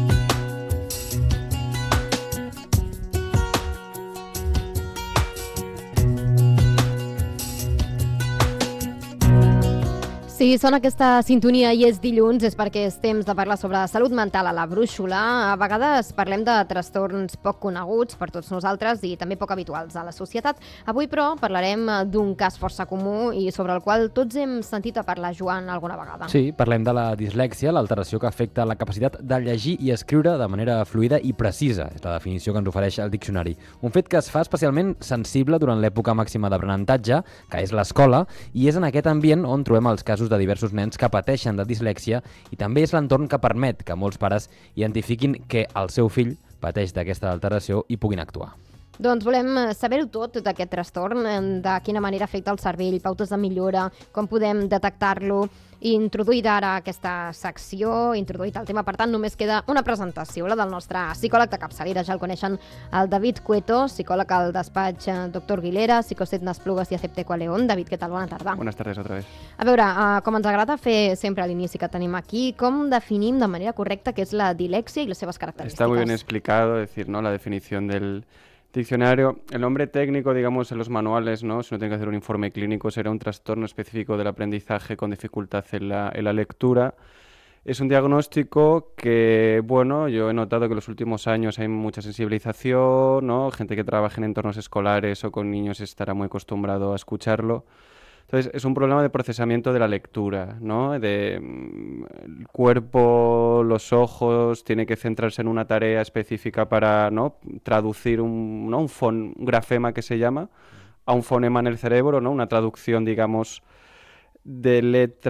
Si sona aquesta sintonia i és dilluns és perquè és temps de parlar sobre salut mental a La Brúixola. A vegades parlem de trastorns poc coneguts per tots nosaltres i també poc habituals a la societat. Avui, però, parlarem d'un cas força comú i sobre el qual tots hem sentit a parlar, Joan, alguna vegada. Sí, parlem de la dislèxia, l'alteració que afecta la capacitat de llegir i escriure de manera fluida i precisa. És la definició que ens ofereix el diccionari. Un fet que es fa especialment sensible durant l'època màxima d'aprenentatge, que és l'escola, i és en aquest ambient on trobem els casos de diversos nens que pateixen de dislèxia, i també és l'entorn que permet que molts pares identifiquin que el seu fill pateix d'aquesta alteració i puguin actuar. Doncs volem saber-ho tot d'aquest trastorn, de quina manera afecta el cervell, pautes de millora, com podem detectar-lo. Introduït ara aquesta secció, introduït el tema, per tant, només queda una presentació, la del nostre psicòleg de capçalera. Ja el coneixen, el David Cueto, psicòleg al despatx doctor Guilera, psicocet Nasplugas i Acepteco a León. David, què tal? Bona tarda. Buenas tardes otra vez. A veure, uh, com ens agrada fer sempre a l'inici que tenim aquí, com definim de manera correcta què és la dilèxia i les seves característiques? Está muy bien explicado, es decir, ¿no? La definición del diccionario. El nombre técnico, digamos, en los manuales, ¿no? Si uno tiene que hacer un informe clínico, será un trastorno específico del aprendizaje con dificultad en la, en la lectura. Es un diagnóstico que, bueno, yo he notado que en los últimos años hay mucha sensibilización, ¿no? Gente que trabaja en entornos escolares o con niños estará muy acostumbrado a escucharlo. Entonces, es un problema de procesamiento de la lectura, ¿no? De, mm, el cuerpo, los ojos, tiene que centrarse en una tarea específica para, ¿no? traducir un, ¿no? un, fon, un grafema que se llama a un fonema en el cerebro, ¿no? Una traducción, digamos, de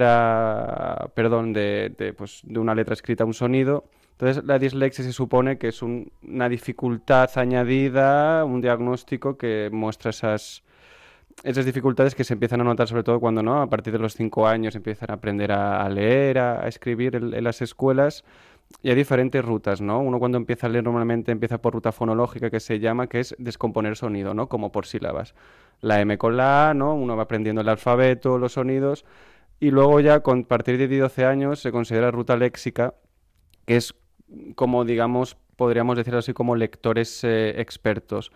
letra, perdón, de, de, pues, de una letra escrita a un sonido. Entonces, la dislexia se supone que es un, una dificultad añadida, un diagnóstico que muestra esas... esas dificultades que se empiezan a notar sobre todo cuando, ¿no? A partir de los cinco años empiezan a aprender a, a leer, a, a escribir en, en las escuelas, y hay diferentes rutas, ¿no? Uno cuando empieza a leer normalmente empieza por ruta fonológica, que se llama, que es descomponer sonido, ¿no? Como por sílabas. La M con la A, ¿no? Uno va aprendiendo el alfabeto, los sonidos, y luego ya con, a partir de doce años se considera ruta léxica, que es como, digamos, podríamos decir así, como lectores eh, expertos.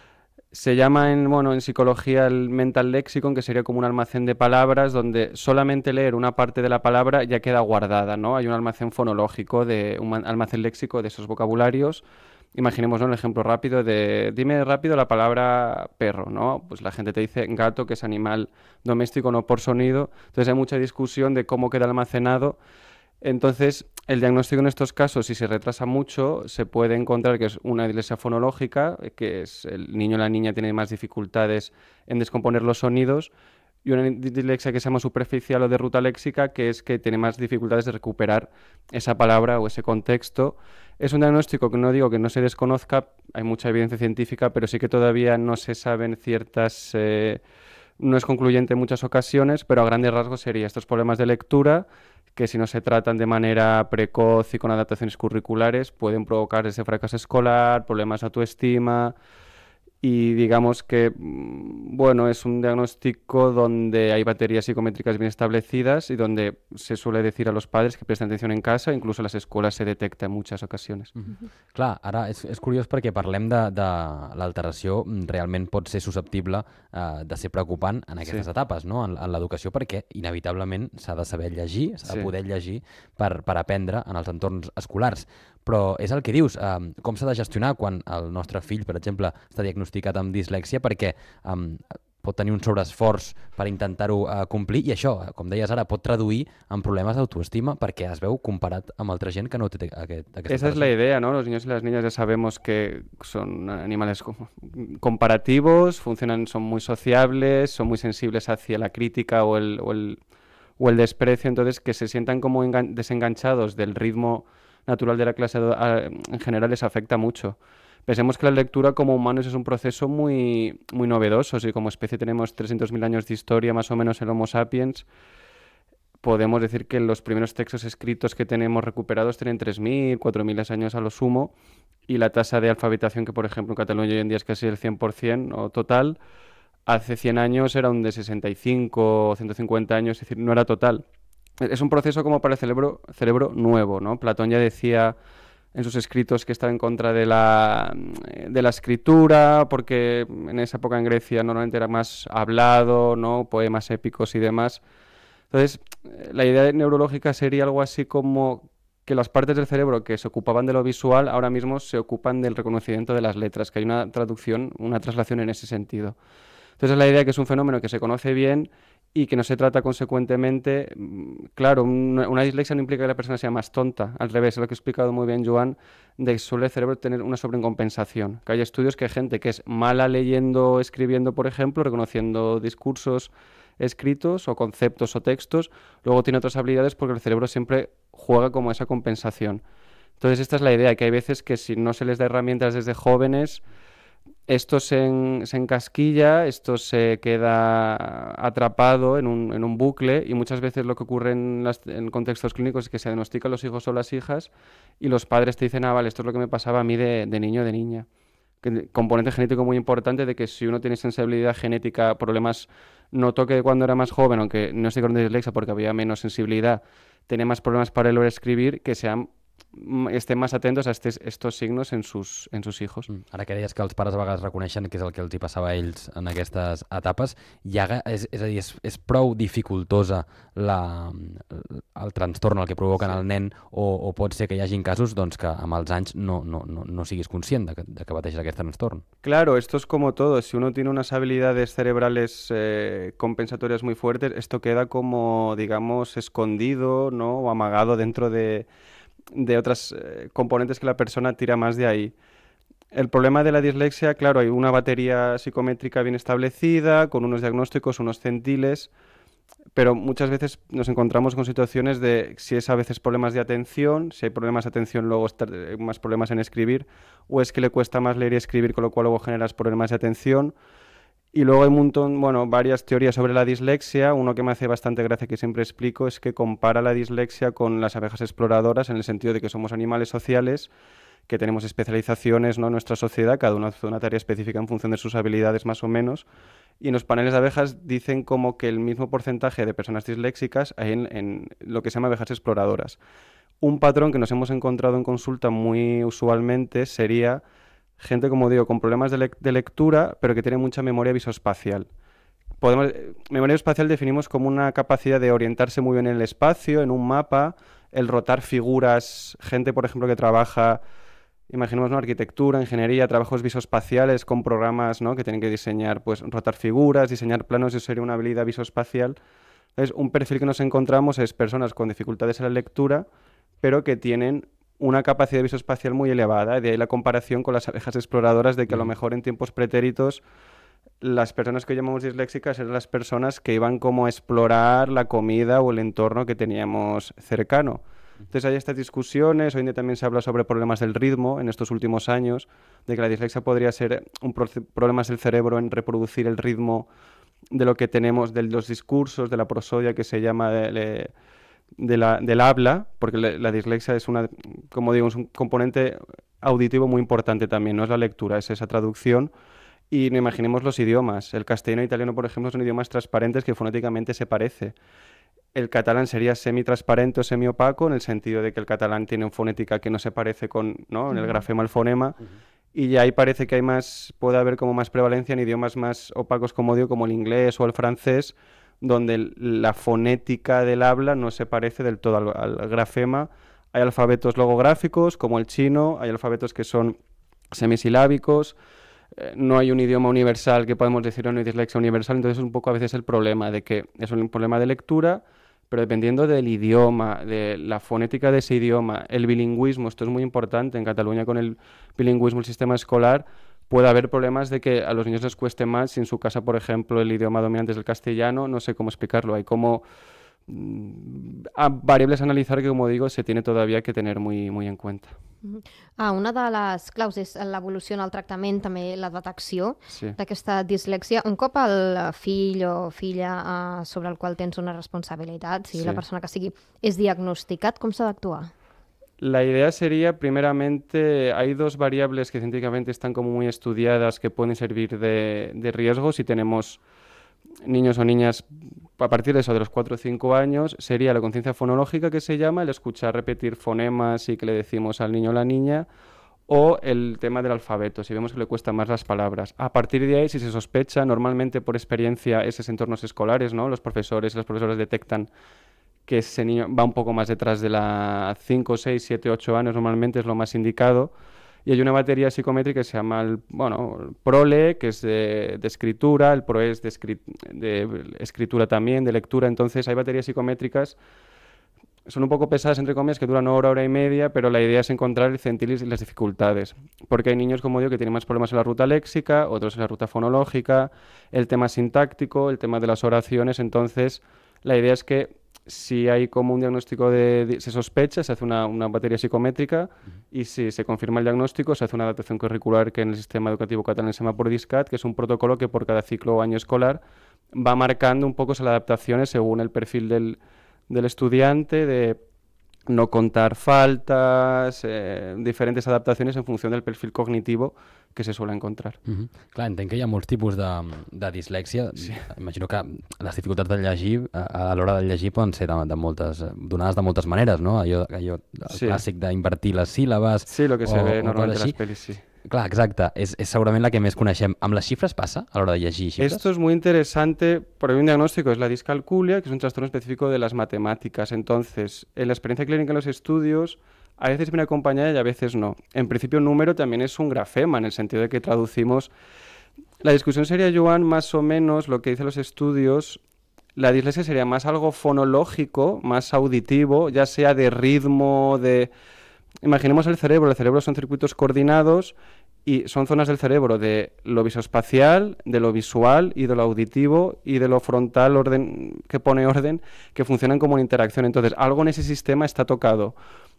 Se llama en, bueno, en psicología el mental lexicon, que sería como un almacén de palabras donde solamente leer una parte de la palabra ya queda guardada, ¿no? Hay un almacén fonológico, de un almacén léxico de esos vocabularios. Imaginemos, ¿no? El ejemplo rápido de, dime rápido la palabra perro, ¿no? Pues la gente te dice gato, que es animal doméstico, no por sonido. Entonces hay mucha discusión de cómo queda almacenado. Entonces, el diagnóstico en estos casos, si se retrasa mucho, se puede encontrar que es una dislexia fonológica, que es el niño o la niña tiene más dificultades en descomponer los sonidos, y una dislexia que se llama superficial o de ruta léxica, que es que tiene más dificultades de recuperar esa palabra o ese contexto. Es un diagnóstico que no digo que no se desconozca, hay mucha evidencia científica, pero sí que todavía no se saben ciertas... Eh, no es concluyente en muchas ocasiones, pero a grandes rasgos sería estos problemas de lectura, que si no se tratan de manera precoz y con adaptaciones curriculares, pueden provocar ese fracaso escolar, problemas de autoestima y digamos que, bueno, es un diagnóstico donde hay baterías psicométricas bien establecidas y donde se suele decir a los padres que presten atenció en casa, incluso en les escoles se detecta en muchas ocasiones. Mm-hmm. Clar, ara és, és curiós perquè parlem de, de l'alteració, realment pot ser susceptible eh, de ser preocupant en aquestes sí. etapes, no? en, en l'educació, perquè inevitablement s'ha de saber llegir, s'ha de sí. poder llegir per, per aprendre en els entorns escolars. Però és el que dius, eh, com s'ha de gestionar quan el nostre fill, per exemple, està diagnosticat amb dislèxia, perquè eh, pot tenir un sobreesforç per intentar-ho eh, complir, i això, com deies ara, pot traduir en problemes d'autoestima perquè es veu comparat amb altra gent que no té aquest, aquesta Esa es la idea, ¿no? Los niños y las niñas ya sabemos que son animales comparativos, funcionan, son muy sociables, son muy sensibles hacia la crítica o el, o el, o el desprecio, entonces que se sientan como engan- desenganchados del ritmo natural de la clase en general les afecta mucho. Pensemos que la lectura como humanos es un proceso muy, muy novedoso. Si como especie tenemos trescientos mil años de historia, más o menos el Homo sapiens, podemos decir que los primeros textos escritos que tenemos recuperados tienen tres mil, cuatro mil años a lo sumo, y la tasa de alfabetización, que por ejemplo en Cataluña hoy en día es casi el cien por ciento o total, hace cien años era un de sesenta y cinco o ciento cincuenta años, es decir, no era total. Es un proceso como para el cerebro, cerebro nuevo, ¿no? Platón ya decía en sus escritos que estaba en contra de la, de la escritura, porque en esa época en Grecia normalmente era más hablado, ¿no? Poemas épicos y demás. Entonces, la idea neurológica sería algo así como que las partes del cerebro que se ocupaban de lo visual ahora mismo se ocupan del reconocimiento de las letras, que hay una traducción, una traslación en ese sentido. Entonces, la idea es que es un fenómeno que se conoce bien y que no se trata consecuentemente, claro, una, una dislexia no implica que la persona sea más tonta, al revés, es lo que ha explicado muy bien Joan, de que suele el cerebro tener una sobrecompensación, que hay estudios que hay gente que es mala leyendo, escribiendo, por ejemplo, reconociendo discursos escritos o conceptos o textos, luego tiene otras habilidades porque el cerebro siempre juega como esa compensación. Entonces esta es la idea, que hay veces que si no se les da herramientas desde jóvenes, esto se, en, se encasquilla, esto se queda atrapado en un, en un bucle, y muchas veces lo que ocurre en, las, en contextos clínicos es que se diagnostican los hijos o las hijas y los padres te dicen, ah, vale, esto es lo que me pasaba a mí de, de niño o de niña. Que, componente genético muy importante de que si uno tiene sensibilidad genética, problemas, notó que cuando era más joven, aunque no estoy con dislexia porque había menos sensibilidad, tenía más problemas para leer o escribir, que sean estén més atentos a estes, estos signos en sus, en sus hijos. Mm. Ara que deies que els pares a vegades reconeixen que és el que els hi passava a ells en aquestes etapes, ja és, és a dir, és, és prou dificultosa la, el trastorn el que provoquen sí. el nen, o, o pot ser que hi hagin casos doncs, que amb els anys no, no, no, no siguis conscient de que, de que pateixes aquest trastorn. Claro, esto es como todo. Si uno tiene unas habilidades cerebrales eh, compensatorias muy fuertes, esto queda como, digamos, escondido, ¿no? O amagado dentro de de otras eh, componentes que la persona tira más de ahí. El problema de la dislexia, claro, hay una batería psicométrica bien establecida, con unos diagnósticos, unos centiles, pero muchas veces nos encontramos con situaciones de si es a veces problemas de atención, si hay problemas de atención luego más problemas en escribir, o es que le cuesta más leer y escribir, con lo cual luego generas problemas de atención. Y luego hay un montón, bueno, varias teorías sobre la dislexia. Uno que me hace bastante gracia, que siempre explico, es que compara la dislexia con las abejas exploradoras, en el sentido de que somos animales sociales, que tenemos especializaciones, ¿no?, en nuestra sociedad, cada uno hace una tarea específica en función de sus habilidades más o menos, y en los paneles de abejas dicen como que el mismo porcentaje de personas disléxicas hay en, en lo que se llama abejas exploradoras. Un patrón que nos hemos encontrado en consulta muy usualmente sería gente, como digo, con problemas de, le- de lectura, pero que tiene mucha memoria visoespacial. Podemos, memoria visoespacial definimos como una capacidad de orientarse muy bien en el espacio, en un mapa, el rotar figuras, gente, por ejemplo, que trabaja, imaginemos, ¿no?, arquitectura, ingeniería, trabajos visoespaciales con programas, ¿no?, que tienen que diseñar, pues, rotar figuras, diseñar planos, eso sería una habilidad visoespacial. Entonces, un perfil que nos encontramos es personas con dificultades en la lectura, pero que tienen una capacidad visoespacial muy elevada, de ahí la comparación con las abejas exploradoras, de que a lo mejor en tiempos pretéritos las personas que llamamos disléxicas eran las personas que iban como a explorar la comida o el entorno que teníamos cercano. Entonces hay estas discusiones, hoy en día también se habla sobre problemas del ritmo en estos últimos años, de que la dislexia podría ser un pro- problemas del cerebro en reproducir el ritmo de lo que tenemos, de los discursos, de la prosodia, que se llama de, de, de la, del habla, porque la, la dislexia es una, como digo, es un componente auditivo muy importante también, no es la lectura, es esa traducción, Y no imaginemos los idiomas. El castellano e italiano, por ejemplo, son idiomas transparentes que fonéticamente se parecen. El catalán sería semitransparente o semiopaco, en el sentido de que el catalán tiene una fonética que no se parece con, ¿no? en el grafema al fonema, uh-huh. y ya ahí parece que hay más, puede haber como más prevalencia en idiomas más opacos, como digo, como el inglés o el francés, donde la fonética del habla no se parece del todo al, al grafema. Hay alfabetos logográficos, como el chino, hay alfabetos que son semisilábicos, eh, no hay un idioma universal que podemos decir, no hay dislexia universal, entonces es un poco a veces el problema de que es un problema de lectura, pero dependiendo del idioma, de la fonética de ese idioma, el bilingüismo, esto es muy importante, en Cataluña con el bilingüismo, el sistema escolar, puede haber problemas de que a los niños les cueste más si en su casa, por ejemplo, el idioma dominante es el castellano, no sé cómo explicarlo, hay como mm, variables a analizar que, como digo, se tiene todavía que tener muy, muy en cuenta. Ah, una de les claus és l'evolució en el tractament, també la detecció sí. d'aquesta dislèxia. Un cop el fill o filla eh, sobre el qual tens una responsabilitat, sigui sí. la persona que sigui, és diagnosticat, com s'ha d'actuar? La idea sería, primeramente, hay dos variables que científicamente están como muy estudiadas que pueden servir de, de riesgo si tenemos niños o niñas a partir de eso, de los cuatro o cinco años, sería la conciencia fonológica, que se llama, el escuchar repetir fonemas y que le decimos al niño o la niña, o el tema del alfabeto, si vemos que le cuestan más las palabras. A partir de ahí, si se sospecha, normalmente por experiencia, esos entornos escolares, ¿no? Los profesores y las profesoras detectan que ese niño va un poco más detrás de la cinco, seis, siete, ocho años, normalmente es lo más indicado. Y hay una batería psicométrica que se llama el, bueno, el PROLE, que es de, de escritura, el PROE es de, escri de escritura también, de lectura. Entonces hay baterías psicométricas, son un poco pesadas, entre comillas, que duran una hora, hora y media, pero la idea es encontrar el centilis y las dificultades. Porque hay niños, como digo, que tienen más problemas en la ruta léxica, otros en la ruta fonológica, el tema sintáctico, el tema de las oraciones. Entonces la idea es que si hay como un diagnóstico de, de se sospecha, se hace una, una batería psicométrica, uh-huh. y si se confirma el diagnóstico, se hace una adaptación curricular que en el sistema educativo catalán se llama PRODISCAT, que es un protocolo que por cada ciclo o año escolar va marcando un poco esas adaptaciones según el perfil del, del estudiante, de no contar faltas, eh, diferentes adaptaciones en función del perfil cognitivo que se suele encontrar. Uh-huh. Clar, entenc que hi ha molts tipus de, de dislèxia. Sí. Imagino que les dificultats de llegir, a, a l'hora de llegir, poden ser de, de moltes, donades de moltes maneres, no? Allò, allò el sí. clàssic d'invertir les síl·labes... Sí, lo que se o, ve o normalmente en las pelis, sí. Clar, exacte. És, és segurament la que més coneixem. Amb les xifres passa a l'hora de llegir xifres? Esto es muy interesante, porque un diagnóstico es la discalculia, que es un trastorno específico de las matemáticas. Entonces, en la experiencia clínica en los estudios, a veces viene acompañada y a veces no. En principio, el número también es un grafema, en el sentido de que traducimos... La discusión sería, Joan, más o menos lo que dicen los estudios. La dislexia sería más algo fonológico, más auditivo, ya sea de ritmo, de... Imaginemos el cerebro, el cerebro son circuitos coordinados y son zonas del cerebro de lo visoespacial, de lo visual y de lo auditivo y de lo frontal, orden que pone orden, que funcionan como una interacción. Entonces, algo en ese sistema está tocado.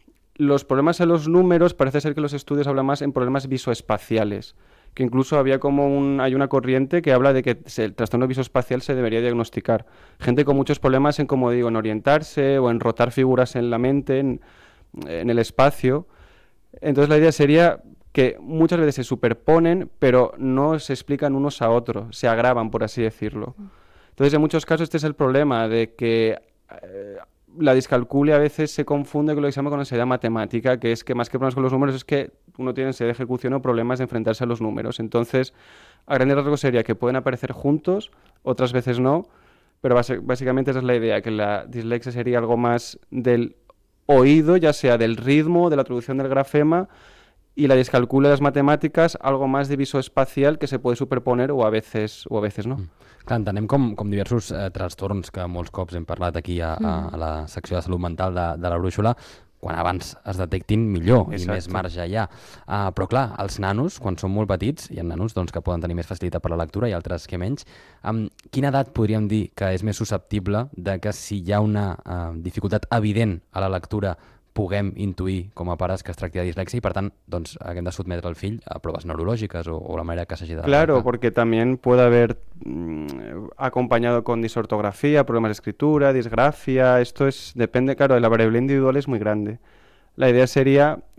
Los problemas en los números, parece ser que los estudios hablan más en problemas visoespaciales, que incluso había como un, hay una corriente que habla de que el trastorno visoespacial se debería diagnosticar. Gente con muchos problemas en, como digo, en orientarse o en rotar figuras en la mente, en, en el espacio. Entonces la idea sería que muchas veces se superponen, pero no se explican unos a otros, se agravan, por así decirlo. Entonces en muchos casos este es el problema, de que eh, la discalculia a veces se confunde con lo que se llama con ansiedad matemática, que es que más que problemas con los números es que uno tiene ansiedad de ejecución o problemas de enfrentarse a los números. Entonces, a grandes rasgos sería que pueden aparecer juntos, otras veces no, pero base, básicamente esa es la idea, que la dislexia sería algo más del oído, ya sea del ritmo, de la traducción del grafema, y la discalculia de las matemáticas, algo más de visoespacial que se puede superponer o a veces, o a veces no. Mm. Clar, entenem com, com diversos eh, trastorns que molts cops hem parlat aquí a, a, a la secció de salut mental de, de la brúixola, quan abans es detectin millor. Exacte. I més marge hi ha. Uh, però clar, els nanos, quan són molt petits, hi ha nanos doncs, que poden tenir més facilitat per la lectura i altres que menys, amb quina edat podríem dir que és més susceptible de que si hi ha una uh, dificultat evident a la lectura puguem intuir com a pares que es tracti de dislexia y, per tant, doncs, haguem de sotmetre el fill a proves neurológicas o, o la manera que s'hagi de... Claro, arrancar. Porque también puede haber mmm, acompañado con disortografía, problemas de escritura, disgrafia, esto es, depende, claro, la variabilidad individual es muy grande. La idea sería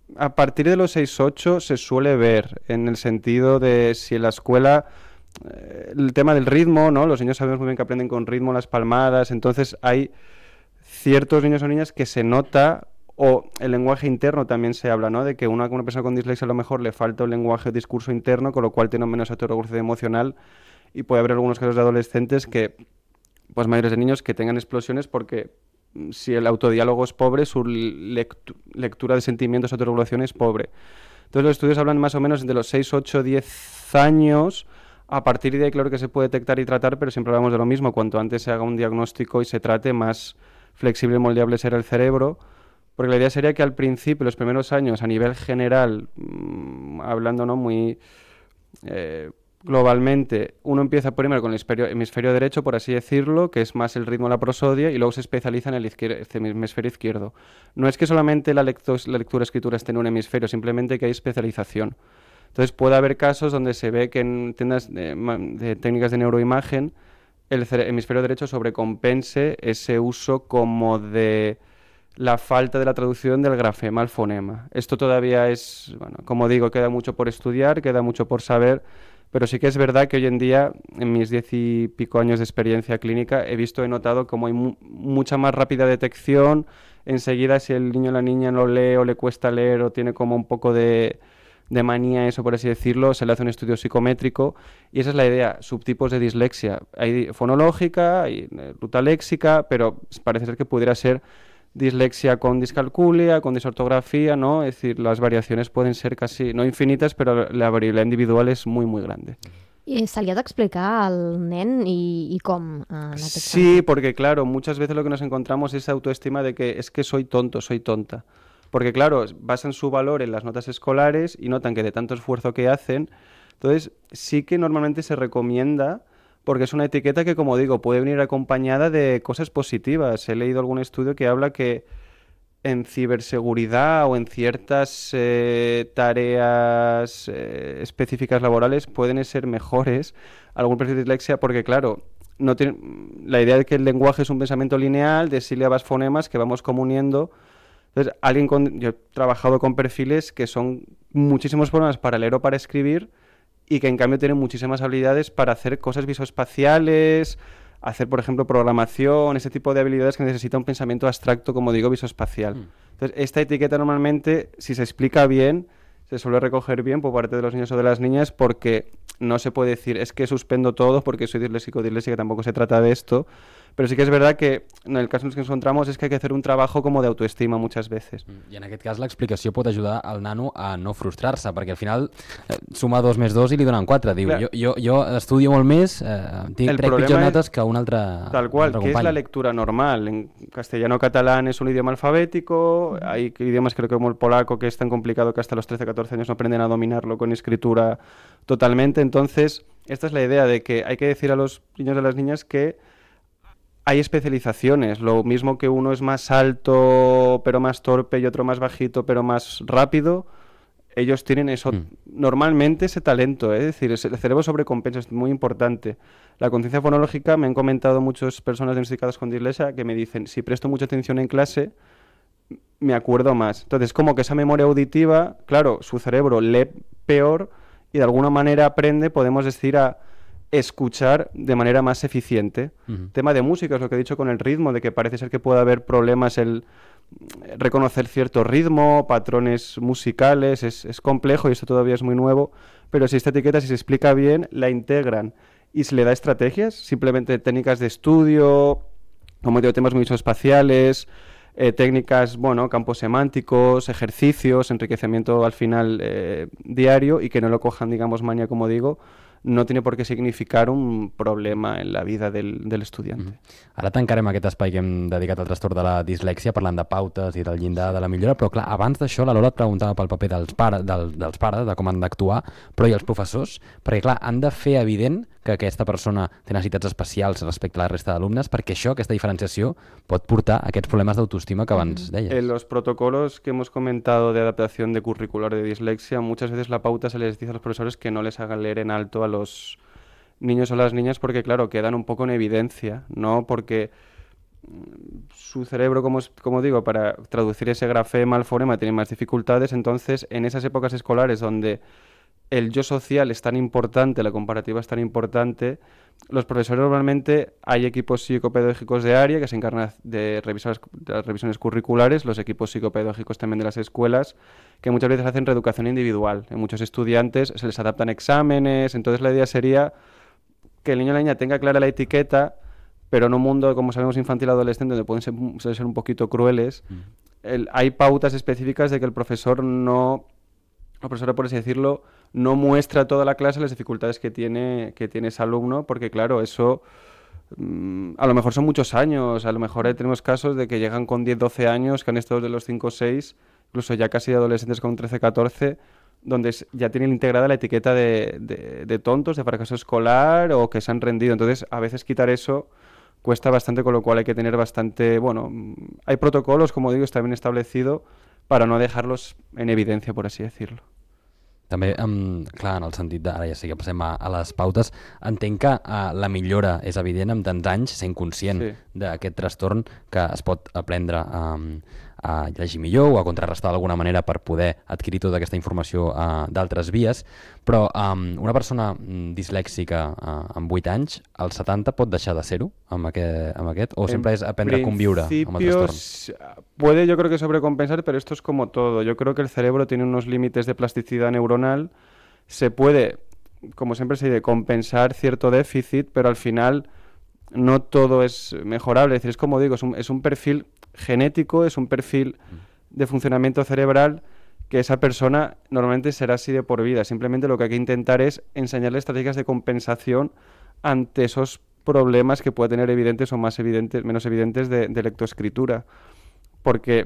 a partir de los seis ocho se suele ver, en el sentido de si en la escuela eh, el tema del ritmo, ¿no? Los niños sabemos muy bien que aprenden con ritmo las palmadas, entonces hay ciertos niños o niñas que se nota, o el lenguaje interno también se habla, ¿no? De que una, una persona con dislexia a lo mejor le falta un lenguaje o discurso interno, con lo cual tiene menos autorregulación emocional, y puede haber algunos casos de adolescentes que, pues mayores de niños, que tengan explosiones porque si el autodiálogo es pobre, su lectu lectura de sentimientos, autorregulación es pobre. Entonces los estudios hablan más o menos de los seis, ocho, diez años. A partir de ahí claro que se puede detectar y tratar, pero siempre hablamos de lo mismo. Cuanto antes se haga un diagnóstico y se trate, más flexible y moldeable será el cerebro. Porque la idea sería que al principio, los primeros años, a nivel general, mmm, hablando ¿no? muy eh, globalmente, uno empieza primero con el hemisferio, hemisferio derecho, por así decirlo, que es más el ritmo de la prosodia, y luego se especializa en el izquier hemisferio izquierdo. No es que solamente la, la lectura-escritura esté en un hemisferio, simplemente que hay especialización. Entonces puede haber casos donde se ve que en tiendas de, de técnicas de neuroimagen el hemisferio derecho sobrecompense ese uso como de la falta de la traducción del grafema al fonema. Esto todavía es, bueno, como digo, queda mucho por estudiar, queda mucho por saber, pero sí que es verdad que hoy en día, en mis diez y pico años de experiencia clínica, he visto, he notado como hay mu mucha más rápida detección. Enseguida, si el niño o la niña no lee o le cuesta leer o tiene como un poco de, de manía, eso por así decirlo, se le hace un estudio psicométrico, y esa es la idea, subtipos de dislexia. Hay fonológica, hay ruta léxica, pero parece ser que pudiera ser dislexia con discalculia, con disortografía, ¿no? Es decir, las variaciones pueden ser casi, no infinitas, pero la variabilidad individual és muy, muy grande. I se li ha d'explicar al nen i, i com? En aquest sí, sentit? porque claro, muchas veces lo que nos encontramos es autoestima de que es que soy tonto, soy tonta. Porque claro, basan su valor en las notas escolares y notan que de tanto esfuerzo que hacen, entonces sí que normalmente se recomienda, porque es una etiqueta que, como digo, puede venir acompañada de cosas positivas. He leído algún estudio que habla que en ciberseguridad o en ciertas eh, tareas eh, específicas laborales pueden ser mejores algún perfil de dislexia, porque claro, no tiene, la idea de que el lenguaje es un pensamiento lineal de sílabas, fonemas que vamos comuniendo. Entonces, alguien con, yo he trabajado con perfiles que son muchísimos problemas para leer o para escribir, y que en cambio tienen muchísimas habilidades para hacer cosas visoespaciales, hacer, por ejemplo, programación, ese tipo de habilidades que necesita un pensamiento abstracto, como digo, visoespacial. Mm. Entonces, esta etiqueta normalmente, si se explica bien, se suele recoger bien por parte de los niños o de las niñas, porque no se puede decir, es que suspendo todo porque soy disléxico o disléxica, tampoco se trata de esto, pero sí que és verdad que en el cas en el que ens encontramos és que hay que hacer un trabajo como de autoestima muchas veces. I en aquest cas l'explicació pot ajudar al nano a no frustrar-se, perquè al final eh, suma dos més dos i li donen quatre. Diu, jo, jo, jo estudio molt més, eh, tinc trec pitjors notes que un altre Tal cual, altre que company. es la lectura normal. En castellano-catalán es un idioma alfabético, hay idiomas creo que como el polaco que es tan complicado que hasta los trece catorce años no aprenden a dominarlo con escritura totalmente. Entonces, esta es la idea de que hay que decir a los niños y a las niñas que hay especializaciones, lo mismo que uno es más alto pero más torpe y otro más bajito pero más rápido, ellos tienen eso, mm. normalmente ese talento, ¿eh? Es decir, el cerebro sobrecompensa, es muy importante. La conciencia fonológica, me han comentado muchas personas diagnosticadas con dislexia que me dicen, si presto mucha atención en clase, me acuerdo más. Entonces, como que esa memoria auditiva, claro, su cerebro lee peor y de alguna manera aprende, podemos decir, a escuchar de manera más eficiente. Uh-huh. Tema de música, es lo que he dicho con el ritmo, de que parece ser que puede haber problemas el reconocer cierto ritmo, patrones musicales, es, es complejo y esto todavía es muy nuevo, pero si esta etiqueta, si se explica bien, la integran y se le da estrategias, simplemente técnicas de estudio, como digo, temas muy espaciales, eh, técnicas, bueno, campos semánticos, ejercicios, enriquecimiento al final eh, diario, y que no lo cojan, digamos, maña, como digo, no tiene por què significar un problema en la vida del, del estudiant. Mm-hmm. Ara tancarem aquest espai que hem dedicat al trastorn de la dislèxia, parlant de pautes i del llindar de la millora, però clar, abans d'això la Lola et preguntava pel paper dels, pare, del, dels pares, de com han d'actuar, però i els professors, perquè clar, han de fer evident que aquesta persona té necessitats especials respecte a la resta d'alumnes, perquè això, aquesta diferenciació, pot portar a aquests problemes d'autoestima que abans deies. En los protocolos que hemos comentado de adaptación de curricular de dislexia, muchas veces la pauta se les dice a los profesores que no les hagan leer en alto a los niños o las niñas, porque claro, quedan un poco en evidencia, ¿no? Porque su cerebro, como, como digo, para traducir ese grafema al fonema tiene más dificultades. Entonces, en esas épocas escolares donde el yo social es tan importante, la comparativa es tan importante, los profesores normalmente, hay equipos psicopedagógicos de área que se encargan de revisar las, de las revisiones curriculares, los equipos psicopedagógicos también de las escuelas, que muchas veces hacen reeducación individual. En muchos estudiantes se les adaptan exámenes, entonces la idea sería que el niño o la niña tenga clara la etiqueta, pero en un mundo, como sabemos, infantil adolescente, donde pueden ser, suelen ser un poquito crueles, mm. el, hay pautas específicas de que el profesor no, la profesora, por así decirlo, no muestra a toda la clase las dificultades que tiene, que tiene ese alumno, porque claro, eso mmm, a lo mejor son muchos años, a lo mejor tenemos casos de que llegan con diez, doce años, que han estado de los cinco o seis, incluso ya casi adolescentes con trece, catorce, donde ya tienen integrada la etiqueta de, de, de tontos, de fracaso escolar o que se han rendido. Entonces, a veces quitar eso cuesta bastante, con lo cual hay que tener bastante, bueno, hay protocolos, como digo, está bien establecido para no dejarlos en evidencia, por así decirlo. També, um, clar, en el sentit de, ara ja sí que passem a, a les pautes, entenc que uh, la millora és evident amb tants anys, sent conscient sí. d'aquest trastorn que es pot aprendre um, a llegir millor o a contrarrestar d'alguna manera per poder adquirir tota aquesta informació uh, d'altres vies, però um, una persona dislèxica uh, amb vuit anys, als setanta pot deixar de ser-ho amb, aquest, amb aquest, o sempre és aprendre a conviure amb el trastorn? Puede, yo creo que sobrecompensar, pero esto es como todo. Yo creo que el cerebro tiene unos límites de plasticidad neuronal. Se puede, como siempre se dice, compensar cierto déficit, pero al final no todo es mejorable. Es decir, es como digo, es un, es un perfil genético, es un perfil de funcionamiento cerebral que esa persona normalmente será así de por vida. Simplemente lo que hay que intentar es enseñarle estrategias de compensación ante esos problemas que puede tener evidentes o más evidentes, menos evidentes de, de lectoescritura. Porque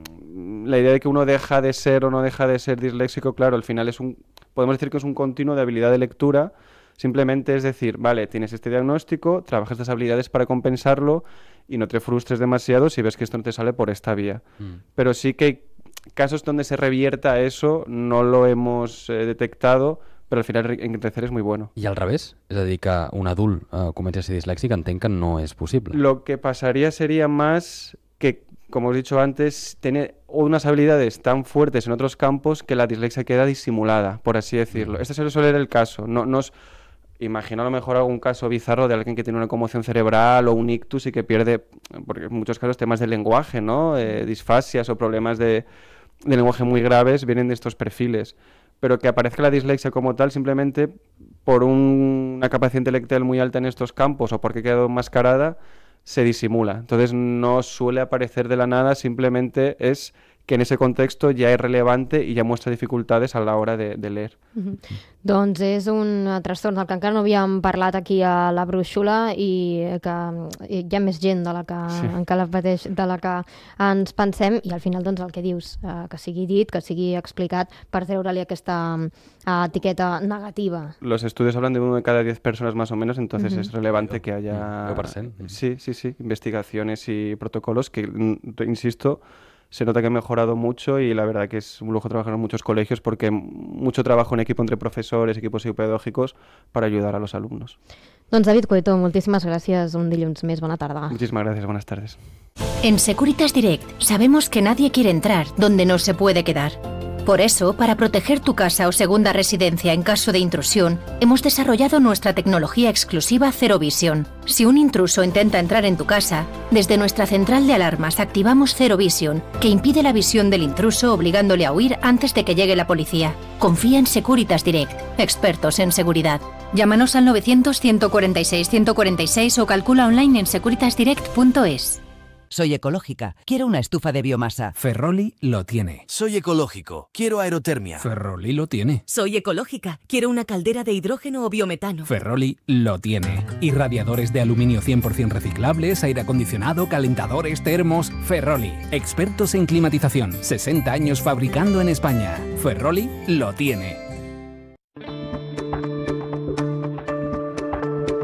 la idea de que uno deja de ser o no deja de ser disléxico, claro, al final es un, podemos decir que es un continuo de habilidad de lectura. Simplemente es decir, vale, tienes este diagnóstico, trabajas estas habilidades para compensarlo y no te frustres demasiado si ves que esto no te sale por esta vía. Mm. Pero sí que hay casos donde se revierta eso, no lo hemos eh, detectado, però al final enriquecer és muy bueno. I al revés? És a dir, que un adult eh, comenci a ser dislèxic, entenc que no és possible. Lo que pasaría sería más que, como he dicho antes, tiene unas habilidades tan fuertes en otros campos que la dislexia queda disimulada, por así decirlo. Mm. Este suele ser el caso. No, no es, imagino a lo mejor algún caso bizarro de alguien que tiene una conmoción cerebral o un ictus y que pierde, porque en muchos casos temas de lenguaje, ¿no? Eh, disfasias o problemas de, de lenguaje muy graves vienen de estos perfiles. Pero que aparezca la dislexia como tal simplemente por un, una capacidad intelectual muy alta en estos campos o porque ha quedado enmascarada, se disimula. Entonces no suele aparecer de la nada, simplemente es que en ese contexto ja és relevante i ja muestra dificultades a l'hora de, de leer. Mm-hmm. Doncs és un trastorn del que encara no havíem parlat aquí a la brúixola i que hi ha més gent de la que, sí. encara pateix, de la que ens pensem i al final doncs el que dius, eh, que sigui dit, que sigui explicat per treure-li aquesta eh, etiqueta negativa. Los estudios hablan de uno de cada diez personas más o menos, entonces mm-hmm. es relevante que haya sí, sí, sí, investigaciones y protocolos que, insisto, se nota que ha mejorado mucho y la verdad que es un lujo trabajar en muchos colegios porque mucho trabajo en equipo entre profesores, equipos psicopedagógicos para ayudar a los alumnos. Doncs David Cueto, moltíssimes gràcies un dilluns més. Bona tarda. Muchísimas gracias, buenas tardes. En Securitas Direct sabemos que nadie quiere entrar donde no se puede quedar. Por eso, para proteger tu casa o segunda residencia en caso de intrusión, hemos desarrollado nuestra tecnología exclusiva Zero Vision. Si un intruso intenta entrar en tu casa, desde nuestra central de alarmas activamos Zero Vision, que impide la visión del intruso obligándole a huir antes de que llegue la policía. Confía en Securitas Direct, expertos en seguridad. Llámanos al novecientos, ciento cuarenta y seis, ciento cuarenta y seis o calcula online en securitas direct punto es. Soy ecológica, quiero una estufa de biomasa. Ferroli lo tiene. Soy ecológico, quiero aerotermia. Ferroli lo tiene. Soy ecológica, quiero una caldera de hidrógeno o biometano. Ferroli lo tiene. Y radiadores de aluminio cien por ciento reciclables, aire acondicionado, calentadores, termos. Ferroli, expertos en climatización, sesenta años fabricando en España. Ferroli lo tiene.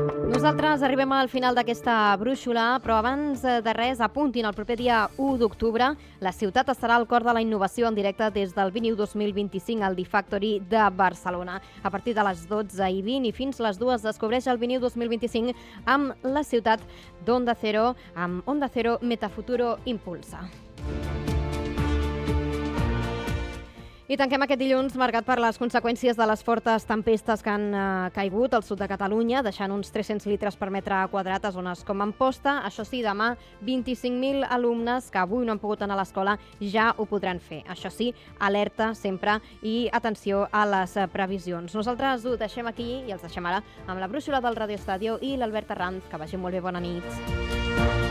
Nosaltres arribem al final d'aquesta brúixola, però abans de res, apuntin el proper dia u d'octubre. La ciutat estarà al cor de la innovació en directe des del vint i u dos mil vint-i-cinc al D-Factory de Barcelona. A partir de les dotze i vint i fins les dues descobreix el vint i u dos mil vint-i-cinc amb la ciutat d'Onda Cero, amb Onda Cero Metafuturo Impulsa. I tanquem aquest dilluns marcat per les conseqüències de les fortes tempestes que han eh, caigut al sud de Catalunya, deixant uns tres-cents litres per metre quadrat a zones com Amposta. Això sí, demà vint-i-cinc mil alumnes que avui no han pogut anar a l'escola ja ho podran fer. Això sí, alerta sempre i atenció a les previsions. Nosaltres ho deixem aquí i els deixem ara amb la brúixola del Radio Estadio i l'Albert Arranz. Que vagi molt bé, bona nit.